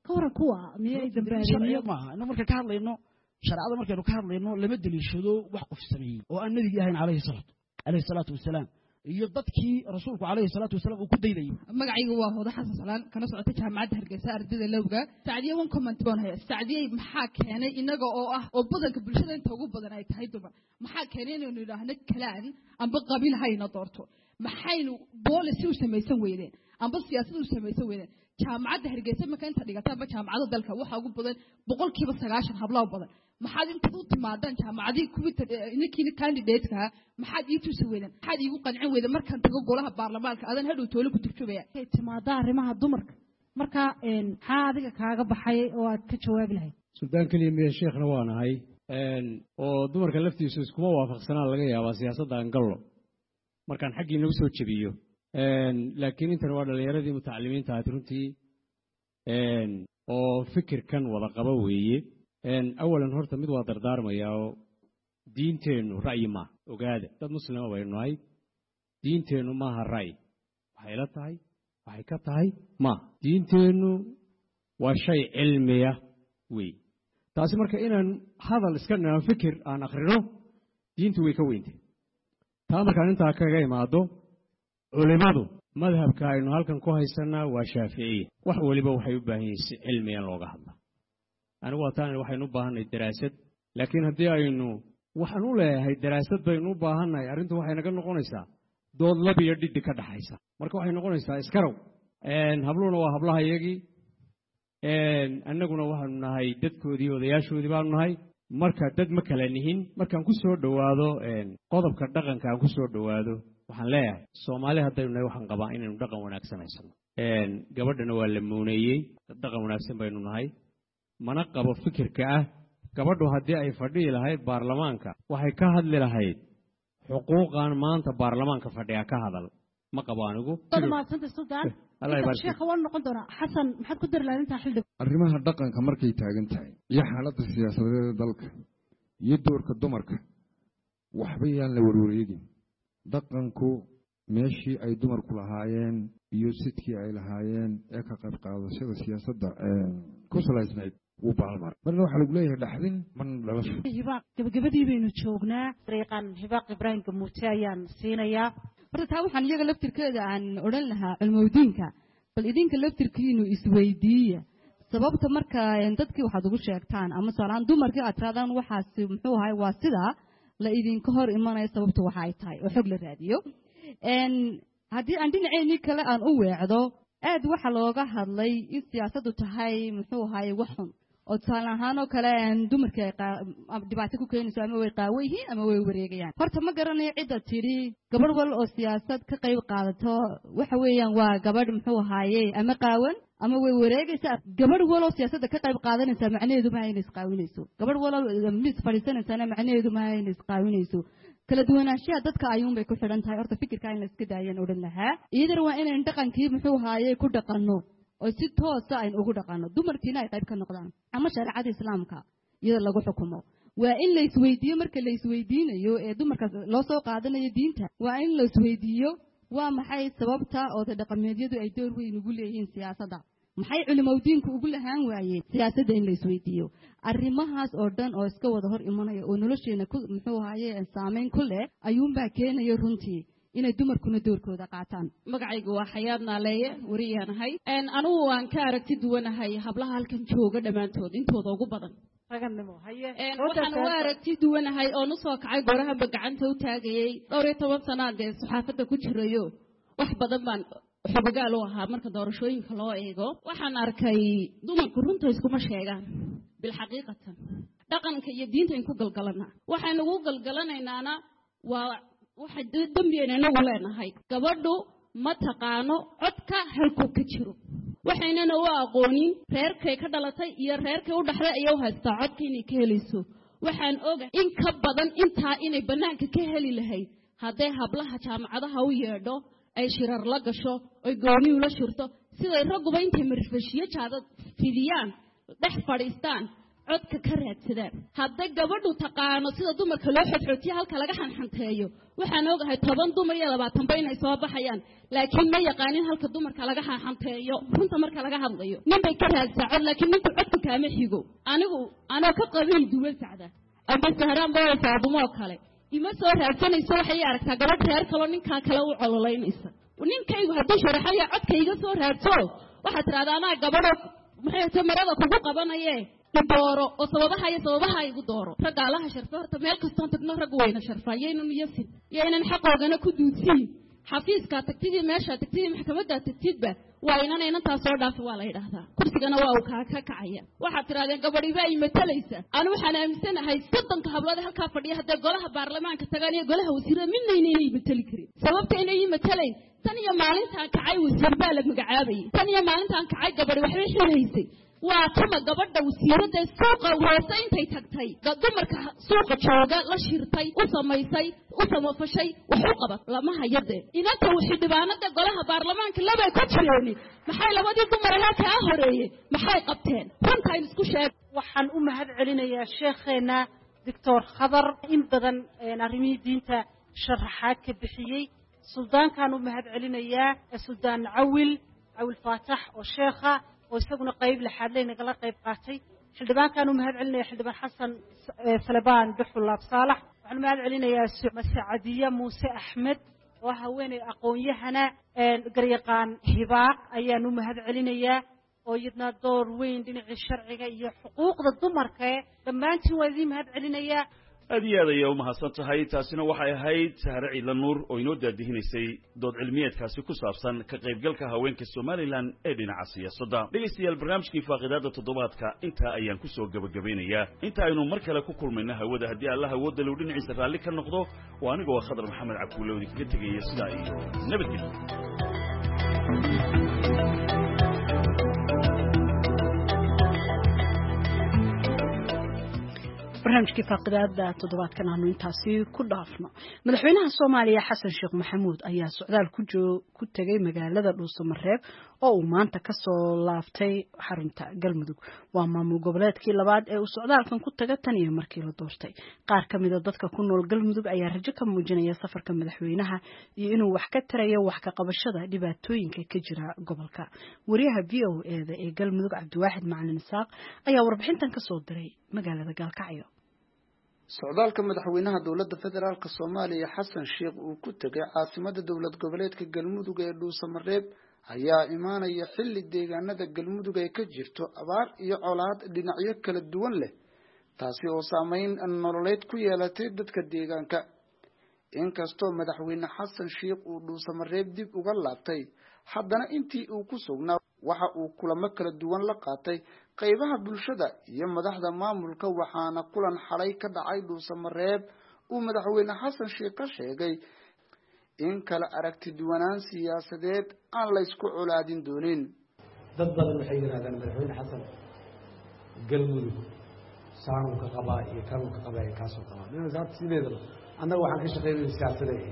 كورا كوا مية دمبارية ما أنا مركز كهذا لأنه شرع هذا مركز كهذا لأنه لما دليل شذو وحقف السمي وأن النبي عليه الصلاة والسلام يضدكي رسولك عليه الصلاة والسلام وكده يدي magacaygu waa hoodo xasan salaan kana socota jaamacadda Hargeysa ardayda lowga Saacadiye wan comment baan hayaa Saacadiye maxaa keenay inaga oo ah oo badanka bulshada inta ugu badan ay tahay dumar maxaa keenay inuu yiraahdo kalaan amba qabiil hayna doorto maxaynu policy u sameeysan weeyeen amba siyaasad u sameeysan weeyeen jaamacadda Hargeysa marka inta dhigata amba jaamacadda dalka waxa ugu badan 90% hablaha badan maxaad inta u timaadaan jaamacadii kuwita inkiina candidate-ka maxaad ii tusi weeyeen maxaad iigu qancin weeyeen markaan tago golaha baarlamaanka adan hadhow toole ku turjubaya timaada arrimaha dumarka marka maxaa adiga kaaga baxay oo aad ka jawaabi lahayd suldaan kaliya miya sheekhna waa nahay oo dumarka laftiisu iskuma waafaqsanaa laga yaabaa siyaasadda aan gallo markaan xaggiina u soo jebiyo laakiin intan waa dhalinyaradii mutacalimiinta ahayd runtii oo fikirkan wada qaba weeye awalan horta mid waa dardaarmayaa oo diinteennu ra'yi ma ogaada dad muslima baynu nahay diinteennu maaha ra'yi waxay la tahay waxay ka tahay ma diinteennu waa shay cilmiya wey taasi marka inaan hadal iska dhinaan fikir aan akhrino diintu way ka weyntay taa markaan intaa kaga imaado culimadu madhabka aynu halkan ku haysanaa waa shaaficiya wax waliba waxay u baahan yihiin si cilmiya looga hadlaa anigu wataan waxaynu u baahanay daraasad laakiin haddii aynu waxaan u leeyahay daraasad baynu u baahannahay arrintu waxay naga noqonaysaa dood lab iyo dhidhi ka dhaxaysa marka waxay noqonaysaa iskarow habluhuna waa hablaha iyagii annaguna waxaanu nahay dadkoodii odayaashoodii baanu nahay marka dad ma kala nihin markaan ku soo dhowaado qodobka dhaqanka aan ku soo dhowaado waxaan leeyahay soomaali haddaynu nahay waxaan qabaa inaynu dhaqan wanaagsan haysano gabadhana waa la muuneeyey dhaqan wanaagsan baynu nahay mana qabo fikirka ah gabadhu haddii ay fadhiyi lahayd baarlamaanka waxay ka hadli lahayd xuquuqan maanta baarlamaanka fadhiya ka hadal ma qabo anigu maasanta suldaan sheekha waan noqon doonaa xasan maxaad ku dari lahayd intaa xildhib arrimaha dhaqanka markay taagan tahay iyo xaaladda siyaasadeed ee dalka iyo doorka dumarka waxba yaan la warwareegin dhaqanku meeshii ay dumarku lahaayeen iyo sidkii ay lahaayeen ee ka qayb qaadashada siyaasadda ku salaysnayd wuu baalmar marna waxaa lagu leeyahay dhaxdin man dhalasho hibaaq gabagabadii baynu joognaa dariiqan hibaaq ibraahim gamuute ayaan siinayaa horta taa waxaan iyaga laftirkeeda aan odhan lahaa cilmowdiinka bal idinka laftirkiinu isweydiiya sababta marka dadkii waxaad ugu sheegtaan ama saalaan dumarkii aad tiraadaan waxaasi muxuu ahay waa sidaa la idinka hor imanaya sababta waxa ay tahay oo xog la raadiyo haddii aan dhinaceennii kale aan u weecdo aad waxa looga hadlay in siyaasaddu tahay muxuu ahaye wax xun oo tusaale ahaan oo kale dumarkii ay dhibaato ku keenayso ama way qaawo yihiin ama way wareegayaan horta ma garanayo cidda tidhi gabadh wal oo siyaasad ka qayb qaadato waxa weeyaan waa gabadh muxuu ahaaye ama qaawan ama way wareegaysaa gabadh wal oo siyaasadda ka qayb qaadanaysa macnaheedu ma ayna isqaawinayso gabadh wal oo mis fadhiisanaysaana macnaheedu ma ayna isqaawinayso kala duwanaanshaha dadka ayuun bay ku xidhan tahay horta fikirka in la iska daayaan odhan lahaa iyadana waa inaynu dhaqankii muxuu ahaaye ku dhaqanno oo si toosa aynu ugu dhaqanno dumarkiina ay qayb ka noqdaan ama shareecada islaamka iyada lagu xukumo waa in la isweydiiyo marka la isweydiinayo ee dumarka loo soo qaadanayo diinta waa in la isweydiiyo waa maxay sababta oo dhaqameedyadu ay door weyn ugu leeyihiin siyaasadda maxay culimowdiinku ugu lahaan waayeen siyaasadda in la isweydiiyo arrimahaas oo dhan oo iska wada hor imanaya oo nolosheena muxuu ahaaye saameyn ku leh ayuunbaa keenaya runtii inay dumarkuna doorkooda qaataan magacaygu waa xayaad naaleeye wariyaanahay anugu waan ka aragti duwanahay hablaha halkan jooga dhammaantood intooda ugu badan waxaan u aragti duwanahay oo nu soo kacay goorahaba gacanta u taagayey 12 sannaad ee saxaafadda ku jirayo wax badan baan xogogaal u ahaa marka doorashooyinka loo eego waxaan arkay dumarku runta iskuma sheegaan bilxaqiiqatan dhaqanka iyo diinta in ku galgalanaa waxaynu ugu galgalanaynaana waa waxa dambiyeena inagu leenahay gabadhu ma taqaano codka halkuu ka jiro waxaynana u aqoonin reerkay ka dhalatay iyo reerkay u dhaxday ayuu haystaa codka inay ka helayso waxaan ogahay in ka badan intaa inay bannaanka ka heli lahayd hadday hablaha jaamacadaha u yeedho ay shirar la gasho oy gooni ula shirto siday ragguba intay marfashiyo jaadad fidiyaan dhex fadhiistaan codka ka raadsadaan hadday gabadhu taqaano sida dumarka loo xodxootiyo halka laga xanxanteeyo waxaan ogahay 10 dumar iyo 20 ba inay soo baxayaan laakiin ma yaqaanin halka dumarka laga xanxanteeyo runta marka laga hadlayo nin bay ka raadsaa cod laakiin ninku codka kaama xigo anoo ka qabiil duwan sacda ama sahraan baa saabumo kale ima soo raadsanayso waxay aragtaa gabadh reer kale ninka kale u cololeynaysa ninkaygu haddii sharaxaya codkayga soo raadso waxa tiraahdaa anaa gabadho maxay tamarada kugu qabanayee dooro oo sababaha igu dooro ragaalaha sharfa horta meel kastaan tagno rag weyna sharfaayeen inuu yasin yeenan xaqoogana ku duudsiin xafiiska tagtidii meesha tagtidii maxkamadda tagtidba waa inaan taas soo dhaaf waa la yiraahdaa kursigana waa uu ka kacaya waxa tiraadeen gabadhiba ay matalaysa aan waxaan aaminsanahay sadanka hablood halka fadhiya hadda golaha baarlamaanka tagaan iyo golaha wasiirada midna inay matali karin sababta inay matalayn tan iyo maalintaan kacay wasiir baa la magacaabay tan iyo maalintaan kacay gabadhi waxay xiraysay waa kuma gabadha wasiirada suuqa hoose intay tagtay dumarka suuqa jooga la shirtay u samaysay u samafashay wuxuu qabad lama hayade inanta wixii dibaanada golaha baarlamaanka laba ka jireen maxay labadii dumar la ka horeeyay maxay qabteen runta isku sheeg waxaan u mahad celinayaa sheekheena Dr. Khadar in badan arrimihii diinta sharaxaad ka bixiyay suldaankan u mahad celinayaa suldaan Cawil Faatax oo sheekha oo isaguna qayb laxaad leh nagala qayb qaatay xildhibaankan u mahad celinaya xildhibaan xasan Salabaan Duxulaab Saalax waxaan mahad celinayaa Saacadiya Muuse Axmed oo haweeney aqoon-yahana garyaqaan hibaaq ayaan u mahad celinayaa oo yidna door weyn dhinaca sharciga iyo xuquuqda dumarka dhammaantiin waa idin mahad celinayaa aad iyo aad ayay u mahadsan tahay taasina waxay ahayd Sahre Ciidla Nuur oo inoo daadihinaysay dood cilmiyeedkaasi ku saabsan ka qaybgalka haweenka Soomaaliland ee dhinaca siyaasadda dhegeystayaal barnaamijkii faaqidaada toddobaadka inta ayaan ku soo gabagabeynayaa inta aynu mar kale ku kulmayna hawada haddii Allah awoodda loo dhinaciisa raalli ka noqdo oo anigoo Khadar Maxamed Cabdullawdi kaga tegaya sidaa iyo nabadgelyo barnaamijkii faaqidaada toddobaadkan aanu intaasi ku dhaafno madaxweynaha Soomaaliya Xasan Sheekh Maxamuud ayaa socdaal ku tagay magaalada Dhuusamareeb oo uu maanta ka soo laaftay xarunta Galmudug waa maamul goboleedkii labaad ee uu socdaalkan ku taga tan iyo markii la doortay qaar ka mid ah dadka ku nool Galmudug ayaa rajo ka muujinaya safarka madaxweynaha iyo inuu wax ka tarayo wax ka qabashada dhibaatooyinka ka jira gobolka wariyaha VOA ee Galmudug Cabdiwaaxid Macalin Isaaq ayaa warbixintan ka soo diray magaalada Gaalkacyo socdaalka madaxweynaha dowladda federaalka Soomaaliya Xasan Sheekh uu ku tagay caasimada dowlad goboleedka Galmudug ee Dhuusamareeb ayaa imaanaya xilli deegaanada Galmudug ay ka jirto abaar iyo colaad dhinacyo kala duwan leh taasi oo saameyn nololeed ku yeelatay dadka deegaanka inkastoo madaxweyne Xasan Sheekh uu Dhuusamareeb dib uga laabtay haddana intii uu ku sugnaa waxa uu kulamo kala duwan la qaatay qaybaha bulshada iyo madaxda maamulka waxaana kulan xalay ka dhacay Dhuusamareeb uu madaxweyne Xasan Sheekh ka sheegay in kala aragti duwanaan siyaasadeed aan la isku colaadin doonin dad badan waxay yiraahdaan madaxweyne Xasan Galmudug saanu ka qabaa iyo kanu ka qabaa ka soo qabaa inuu zaad sideedaba annaga waxaan ka shaqeynaa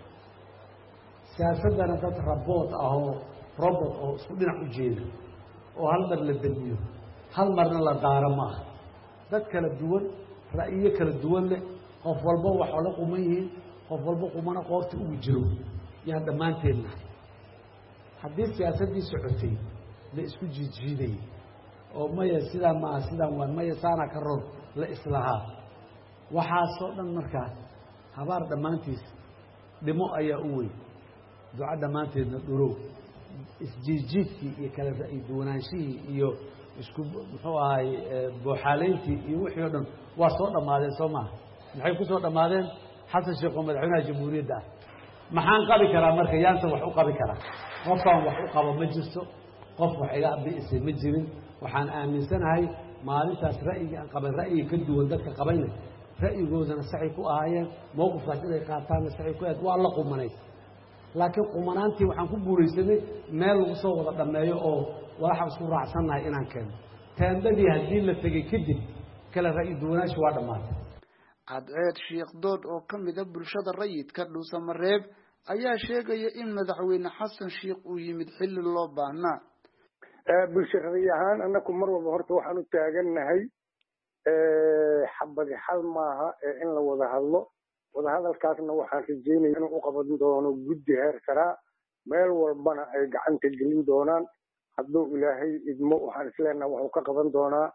siyaasadana dad robot oo isku dhinac u jeeda oo hal mar la damiyo hal marna la daaro ma aha dad kala duwan ra'yiyo kala duwan leh qof walba wax la quman yihiin qof walba qumana qoorta ugu jiro yaa dhammaanteedna haddii siyaasadii socotay la isku jiijiiday oo maya sidaa ma sidaan waa maya saana ka roon la islahaa waxaasoo dhan markaas habaar dhammaantiis dhimo ayaa u weyn duca dhammaanteedna dhurow isjiijiidkii iyo kala ra'yi duwanaanshihii iyo isku muxuu ahay booxaaleyntii iyo wixii oo dhan waa soo dhammaadeen soo maaha maxay ku soo dhammaadeen Xasan Sheekh oo madaxweynaha jamhuuriyadda maxaan qabi karaa marka yaansan wax u qabi karaa qofaan wax u qabo ma jirto qof wax iga abisay ma jirin waxaan aaminsanahay maalintaas ra'yiga aan qabay ra'yi ka duwan dadka qabayna ra'yigoodana saxi ku ahaayeen mowqifkaas inay qaataanna saxi ku ahayd waa la qumanay laakiin qumanaantii waxaan ku guulaysanay meel lagu soo wada dhameeyo oo waxa isku raacsannahay inaan keeno taandadii haddii la tegay kadib kala ra'yi duwanaashi waa dhammaatay cadceed Sheekh Dood oo ka mid ah bulshada rayidka Dhuusamareeb ayaa sheegaya in madaxweyne Xasan Sheekh uu yimid xilli loo baahnaa bulshada ahaan annagu mar walba horta waxaan u taaganahay xabadi xal maaha in la wada hadlo wadahadalkaasna waxaan rajeynaya inuu u qaban doono guddi heer saraa meel walbana ay gacanta gelin doonaan hadduu ilaahay idmo waxaan isleenaha wuxuu ka qaban doonaa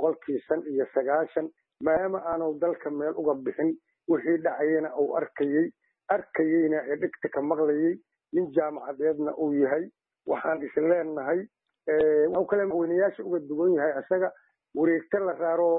9% maadaama aanu dalka meel uga bixin wixii dhacayana uu arkayeyna ee dhegta ka maqlayay nin jaamacadeedna uu yahay waxaan isleenahay wuxuu kale madaxweynayaasha uga duwan yahay isaga wareegta la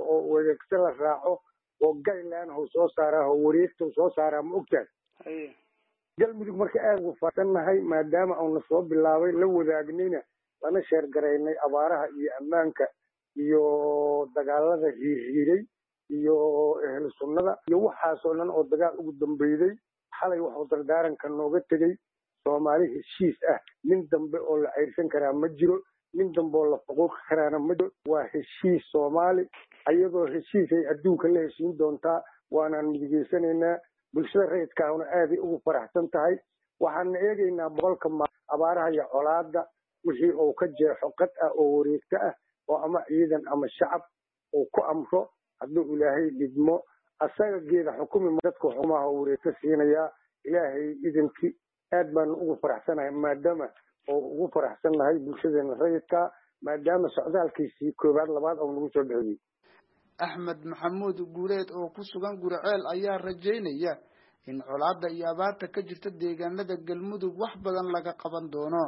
raaco oo guideline uu soo saaraa oo wareegta uu soo saaraa ma ogtahay galmudug marka aad ugu faasannahay maadaama uuna soo bilaabay la wadaagnayna lana sheergaraynay abaaraha iyo ammaanka iyo dagaalada hiirhiiray iyo ehlu sunnada iyo waxaasoo dhan oo dagaal ugu dambeeyay xalay wuxuu dardaaranka nooga tegey soomaali heshiis ah nin dambe oo la ceyrsan karaa ma jiro nin dambe oo la faquuqi karaana ma jiro waa heshiis soomaali ayadoo heshiis ay adduunka la heshiin doontaa waanaan midigeysanaynaa bulshada rayidkaahuna aaday ugu faraxsan tahay waxaana eegaynaa boqolka abaaraha iyo colaada wixii uu ka jeexo qad ah oo wareegto ah oo ama ciidan ama shacab uu ku amro hadduu ilaahay idmo asaga geeda xukumi dadka xukumaha oo wareegto siinayaa ilaahay idinkii aad baan ugu faraxsanahay maadaama oo ugu faraxsannahay bulshadeena rayidka maadaama socdaalkiisii koobaad labaad oo nagu soo bixiyey axmed maxamuud guuleed oo ku sugan guriceel ayaa rajaynaya in colaadda iyo abaarta ka jirta deegaanada galmudug wax badan laga qaban doono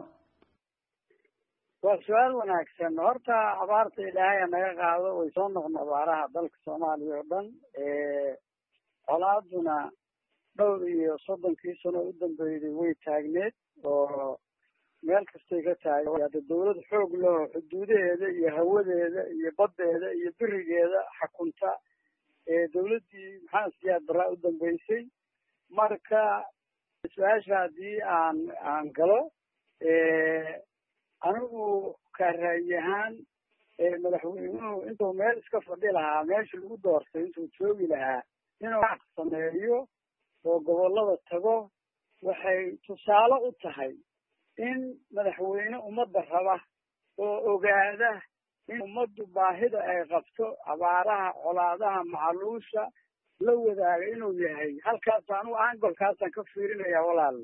waa su-aal wanaagsan horta abaarta ilaahay naga qaado way soo noqon abaaraha dalka soomaaliya oo dhan colaaduna dhowr iyo 30 sano u dambeeyay way taagneed oo meel kastay ka tahay hada dawlad xoog leh xuduudaheeda iyo hawadeeda iyo badeeda iyo birigeeda xakunta dawladii maxaa siyaad baraa u dambeysay marka su-aasha haddii aan galo anigu ka ra'yahaan madaxweynuhu intuu meel iska fadhi lahaa meesha lagu doortay intuu joogi lahaa inuu wax sameeyo oo gobollada tago waxay tusaale u tahay in madaxweyne ummadda raba oo ogaada in ummaddu baahida ay qabto abaaraha colaadaha macaluusha la wadaaga inuu yahay halkaas anigu angolkaasaan ka fiirinaya walaal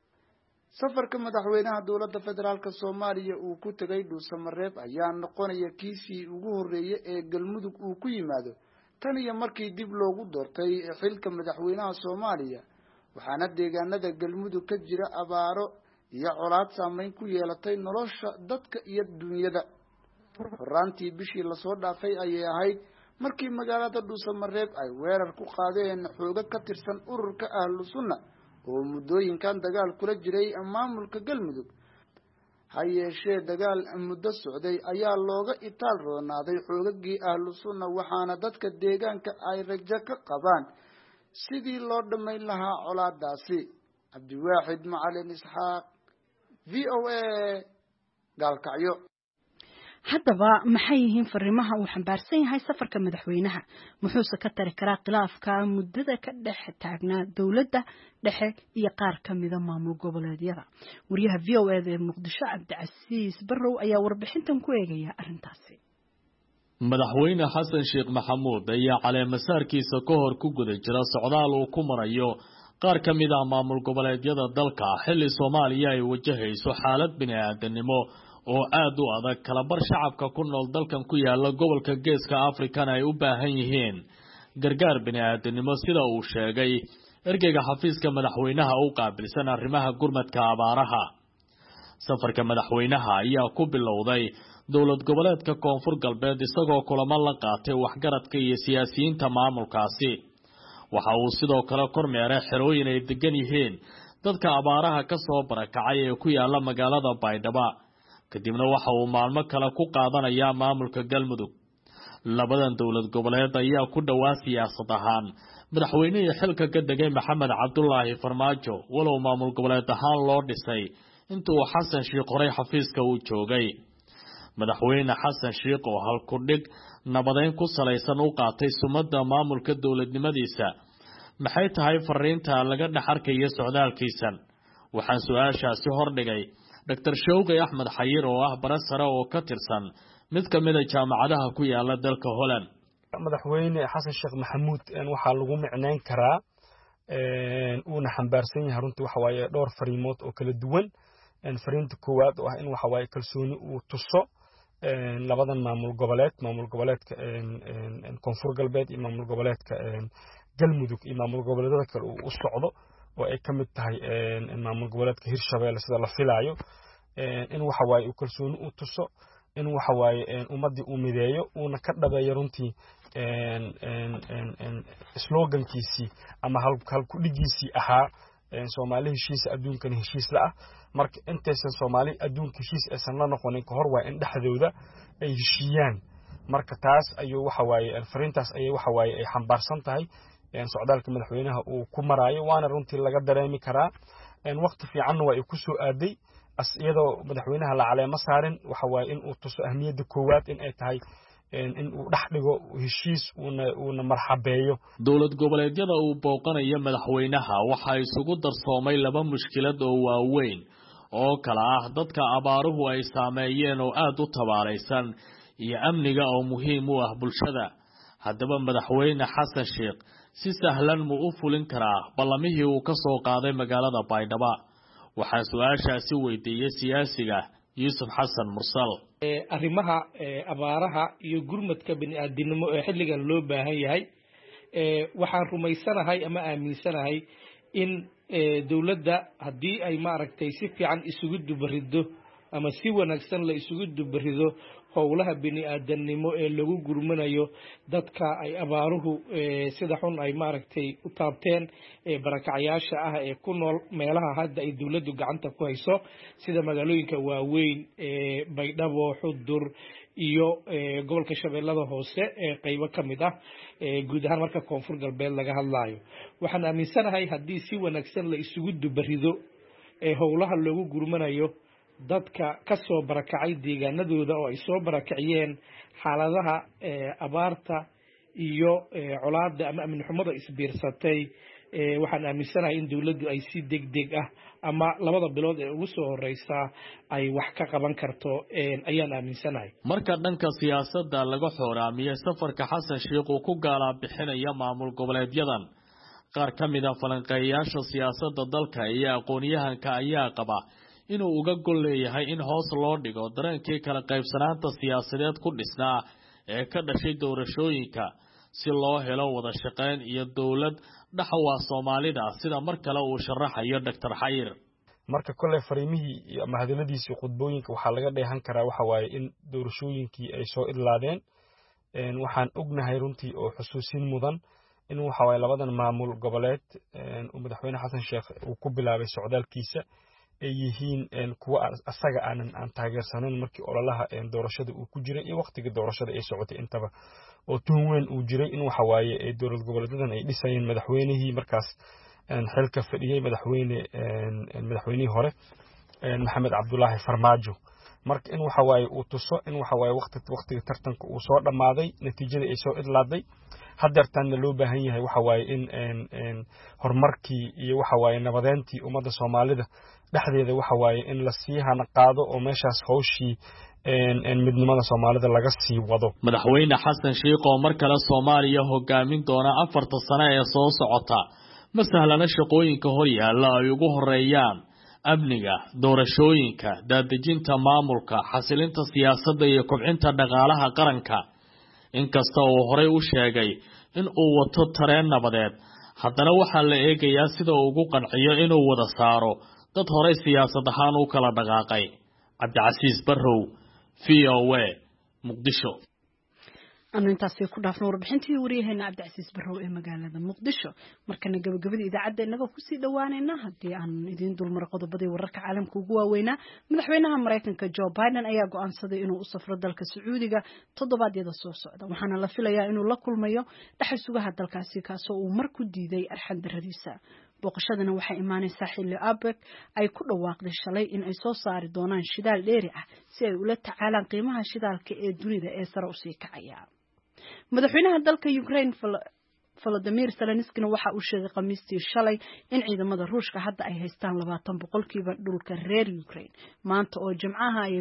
safarka madaxweynaha dowladda federaalka Soomaaliya uu ku tagay Dhuusamareeb ayaa noqonaya kiisii ugu horeeyay ee galmudug uu ku yimaado tan iyo markii dib loogu doortay xilka madaxweynaha Soomaaliya waxaana deegaanada galmudug ka jira abaaro iyo colaad saameyn ku yeelatay nolosha dadka iyo dunyada horaantii bishii la soo dhaafay ayay ahayd markii magaalada Dhuusamareeb ay weerar ku qaadeen xooga ka tirsan ururka ahlu sunna oo muddooyinkan dagaal kula jiray maamulka galmudug hayeeshee dagaal muddo socday ayaa looga itaal roonaaday xoogagii ahlu sunna waxaana dadka deegaanka ay rajo ka qabaan sidii loo dhamayn lahaa colaadaasi cabdiwaaxid macalin isxaaq VOA gaalkacyo haddaba maxay yihiin fariimaha uu xambaarsan yahay safarka madaxweynaha muxuuse ka tari karaa khilaafka muddada ka dhex taagnaa dowladda dhexe iyo qaar ka mida maamul goboleedyada wariyaha VOA ee muqdisho cabdicasiis barrow ayaa warbixintan ku eegaya arrintaasi madaxweyne xasan sheekh maxamuud ayaa caleemasaarkiisa ka hor ku guda jira socdaal uu ku marayo qaar ka mid ah maamul goboleedyada dalka xilli Soomaaliya ay wajahayso xaalad bini'aadanimo oo aad u adag kala bar shacabka ku nool dalkan ku yaala gobolka Geeska Afrikana ay u baahan yihiin gargaar bini'aadanimo sida uu sheegay ergeyga xafiiska madaxweynaha u qaabilsan arrimaha gurmadka abaaraha safarka madaxweynaha ayaa ku bilowday dowlad goboleedka Koonfur Galbeed isagoo kulamo la qaatay waxgaradka iyo siyaasiyiinta maamulkaasi waxa uu sidoo kale kormeeray xerooyin ay degan yihiin dadka abaaraha ka soo barakacay ee ku yaala magaalada Baydhabo kadibna waxa uu maalmo kale ku qaadanayaa maamulka galmudug labadan dowlad goboleed ayaa ku dhawaa siyaasad ahaan madaxweynaha xilka ka degay Maxamed Cabdullaahi Farmaajo walow maamul goboleed ahaan loo dhisay intuu Xasan Sheekh qoray xafiiska uu joogay madaxweyne Xasan Sheekh oo halku dhig nabadeyn ku salaysan u qaatay sumadda maamulka dowladnimadiisa maxay tahay fariinta laga dhaxarkayo socdaalkiisan waxaan su'aashaasi hordhigay Dr. Shawqi Ahmed Xayir oo ah barasare oo ka tirsan mid ka mid ah jaamacadaha ku yaala dalka Holland madaxweyne xasan sheekh maxamuud waxaa lagu micnayn karaa uuna xambaarsan yahay runtii waxa waaye dhowr fariimood oo kala duwan fariinta koowaad oo ah in waxa waaye kalsooni uu tuso labadan maamul goboleedka koonfur galbeed iyo maamul goboleedka galmudug iyo maamul goboleedyada kale uu u socdo oo ay ka mid tahay maamul goboleedka hirshabeelle sida la filaayo in waxa waaye uu kalsooni u tuso in waxa waaye ummadii uu mideeyo uuna ka dhabeeyo runtii slogankiisii ama halku dhigiisii ahaa Soomaali heshiis adduunkan heshiis la ah marka intaysan Soomaali adduunka heshiis aysan la noqonin ka hor waa in dhaxdooda ay heshiiyaan marka taas ayuu waxa waaye fariintaas ayay waxa waaye ay xambaarsan tahay socdaalka madaxweynaha uu ku maraayo waana runtii laga dareemi karaa waqti fiican waa ay ku soo aaday iyadoo madaxweynaha la caleemo saarin waxa waaye in uu tuso ahmiyadda koowaad in ay tahay in uu dhex dhigo heshiis uuna marxabeeyo dowlad goboleedyada uu booqanayo madaxweynaha waxaa isugu darsoomay laba mushkilad oo waaweyn oo kala ah dadka abaaruhu ay saameeyeen oo aad u tabaalaysan iyo amniga oo muhiim u ah bulshada haddaba madaxweyne xasan sheekh si sahlan mu u fulin karaa ballamihii uu ka soo qaaday magaalada Baydhabo waxaa su'aashaasi weydiiyay siyaasiga Yuusuf Xasan Mursal arrimaha abaaraha iyo gurmadka bini'aadanimo ee xilligan loo baahan yahay waxaan rumaysanahay ama aaminsanahay in dawladda haddii ay maaragtay si fiican isugu dubarido ama si wanaagsan la isugu dubarido howlaha bini'aadanimo ee lagu gurmanayo dadka ay abaaruhu sida xun ay maaragtay u taabteen barakacayaasha ah ee ku nool meelaha hadda ay dawladdu gacanta ku hayso sida magaalooyinka waaweyn Baydhabo Xudur iyo gobolka Shabeellada Hoose qaybo kamid ah guud ahaan marka koonfur galbeed laga hadlayo waxaan aaminsanahay haddii si wanaagsan la isugu dubarido howlaha lagu gurmanayo dadka ka soo barakacay deegaanadooda oo ay soo barakaciyeen xaaladaha abaarta iyo colaadda ama amni xumada isbiirsatay waxaan aaminsanahay in dawladdu ay si degdeg ah ama labada bilood ee ugu soo horeysa ay wax ka qaban karto ayaan aaminsanahay marka dhanka siyaasadda laga xooraamiyay safarka xasan sheekh uu ku gaala bixinaya maamul goboleedyadan qaar ka mid ah falanqeeyaasha siyaasadda dalka iyo aqoon-yahanka ayaa qaba inuu uga gol leeyahay in hoos loo dhigo dareenkii kala qaybsanaanta siyaasadeed ku dhisnaa ee ka dhashay doorashooyinka si loo helo wada shaqayn iyo dawlad dhaxwa Soomaalida sida mar kale uu sharaxayo Dr. Xayir marka kale fariimihii ama hadaladiisii qodbooyinka waxa laga dheehan karaa waxa waaye in doorashooyinkii ay soo idlaadeen waxaan ognahay runtii oo xusuusin mudan in waxa waaye labadan maamul goboleed uu madaxweyne xasan sheekh uu ku bilaabay socdaalkiisa ay yihiin kuwa asaga aan taageersaneyn markii ololaha doorashada uu ku jiray iyo waqtiga doorashada ay socotay intaba oo tuhun weyn uu jiray in waxa waaye dowlad goboleedadan ay dhisayeen madaxweynihii markaas xilka fadhiyay madaxweynihii hore Maxamed Cabdullaahi Farmaajo marka in waxa waaye uu tuso in waxa waaye waqtiga tartanka uu soo dhamaaday natiijada ay soo idlaaday hadeertaana loo baahan yahay waxa waaye in horumarkii iyo waxa waaye nabadeyntii ummadda Soomaalida dhexdeeda waxa waaye in la sii hana qaado oo meeshaas hawshii midnimada Soomaalida laga sii wado madaxweyne xasan sheekh oo mar kale Soomaaliya hogaamin doona 4 sano ee soo socota ma sahlana shaqooyinka hor yaalla ay ugu horeeyaan amniga doorashooyinka daadejinta maamulka xasilinta siyaasadda iyo kobcinta dhaqaalaha qaranka inkasta oo hore u sheegay in uu wato tareen nabadeed haddana waxaa la eegayaa sida uu ugu qanciyo inuu wada saaro dad hore siyaasad ahaan u kala dhaqaaqay Cabdicasiis Barrow VOA Muqdisho أنا أنتاسي كنا في نور بحنتي وريهنا عبد العزيز برو إيه مقالة مقدشو مركنا قبل إذا عدى إنه كوسي دوانينا هدي عن إذن دول مرقود بدي ورك عالم كوجوا وينا مدحوينها مريكن كجو بايدن أياقو عن صدي إنه أصفر دلك السعودي تضبط يد الصوص ده وحنا الله فيلا إنه لكل مية تحسوا هذا الكاسي كاسو ومركو دي أرحم الرديسة بوقشدنا waxay imaanaysaa xilli aabek ay ku dhawaaqday shalay in ay soo saari doonaan shidaal dheeri ah si ay ula tacaalaan qiimaha shidaalka ee dunida ee sare u sii kacaya madaxweynaha dalka Ukraine Volodymyr Zelenskyna waxa uu sheegay Khamiistii shalay in ciidamada Ruushka hadda ay haystaan 20% dhulka reer Ukraine maanta oo Jimcaha ay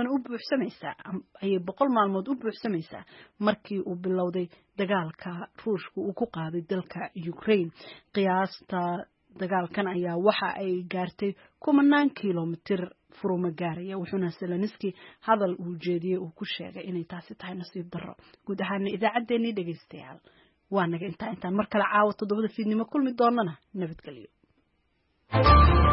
100 maalmood u buuxsamaysaa markii uu bilowday dagaalka Ruushku uu ku qaaday dalka Ukraine qiyaasta dagaalkan ayaa waxa ay gaartay 10 kiiloomitir furuma gaaraya wuxuuna Zelensky hadal uu jeediyay uu ku sheegay inay taasi tahay nasiib darro guud ahaan idaacadeennii dhageystayaal waa naga intaan mar kale caawa 7 fiidnimo kulmi doonana nabadgelyo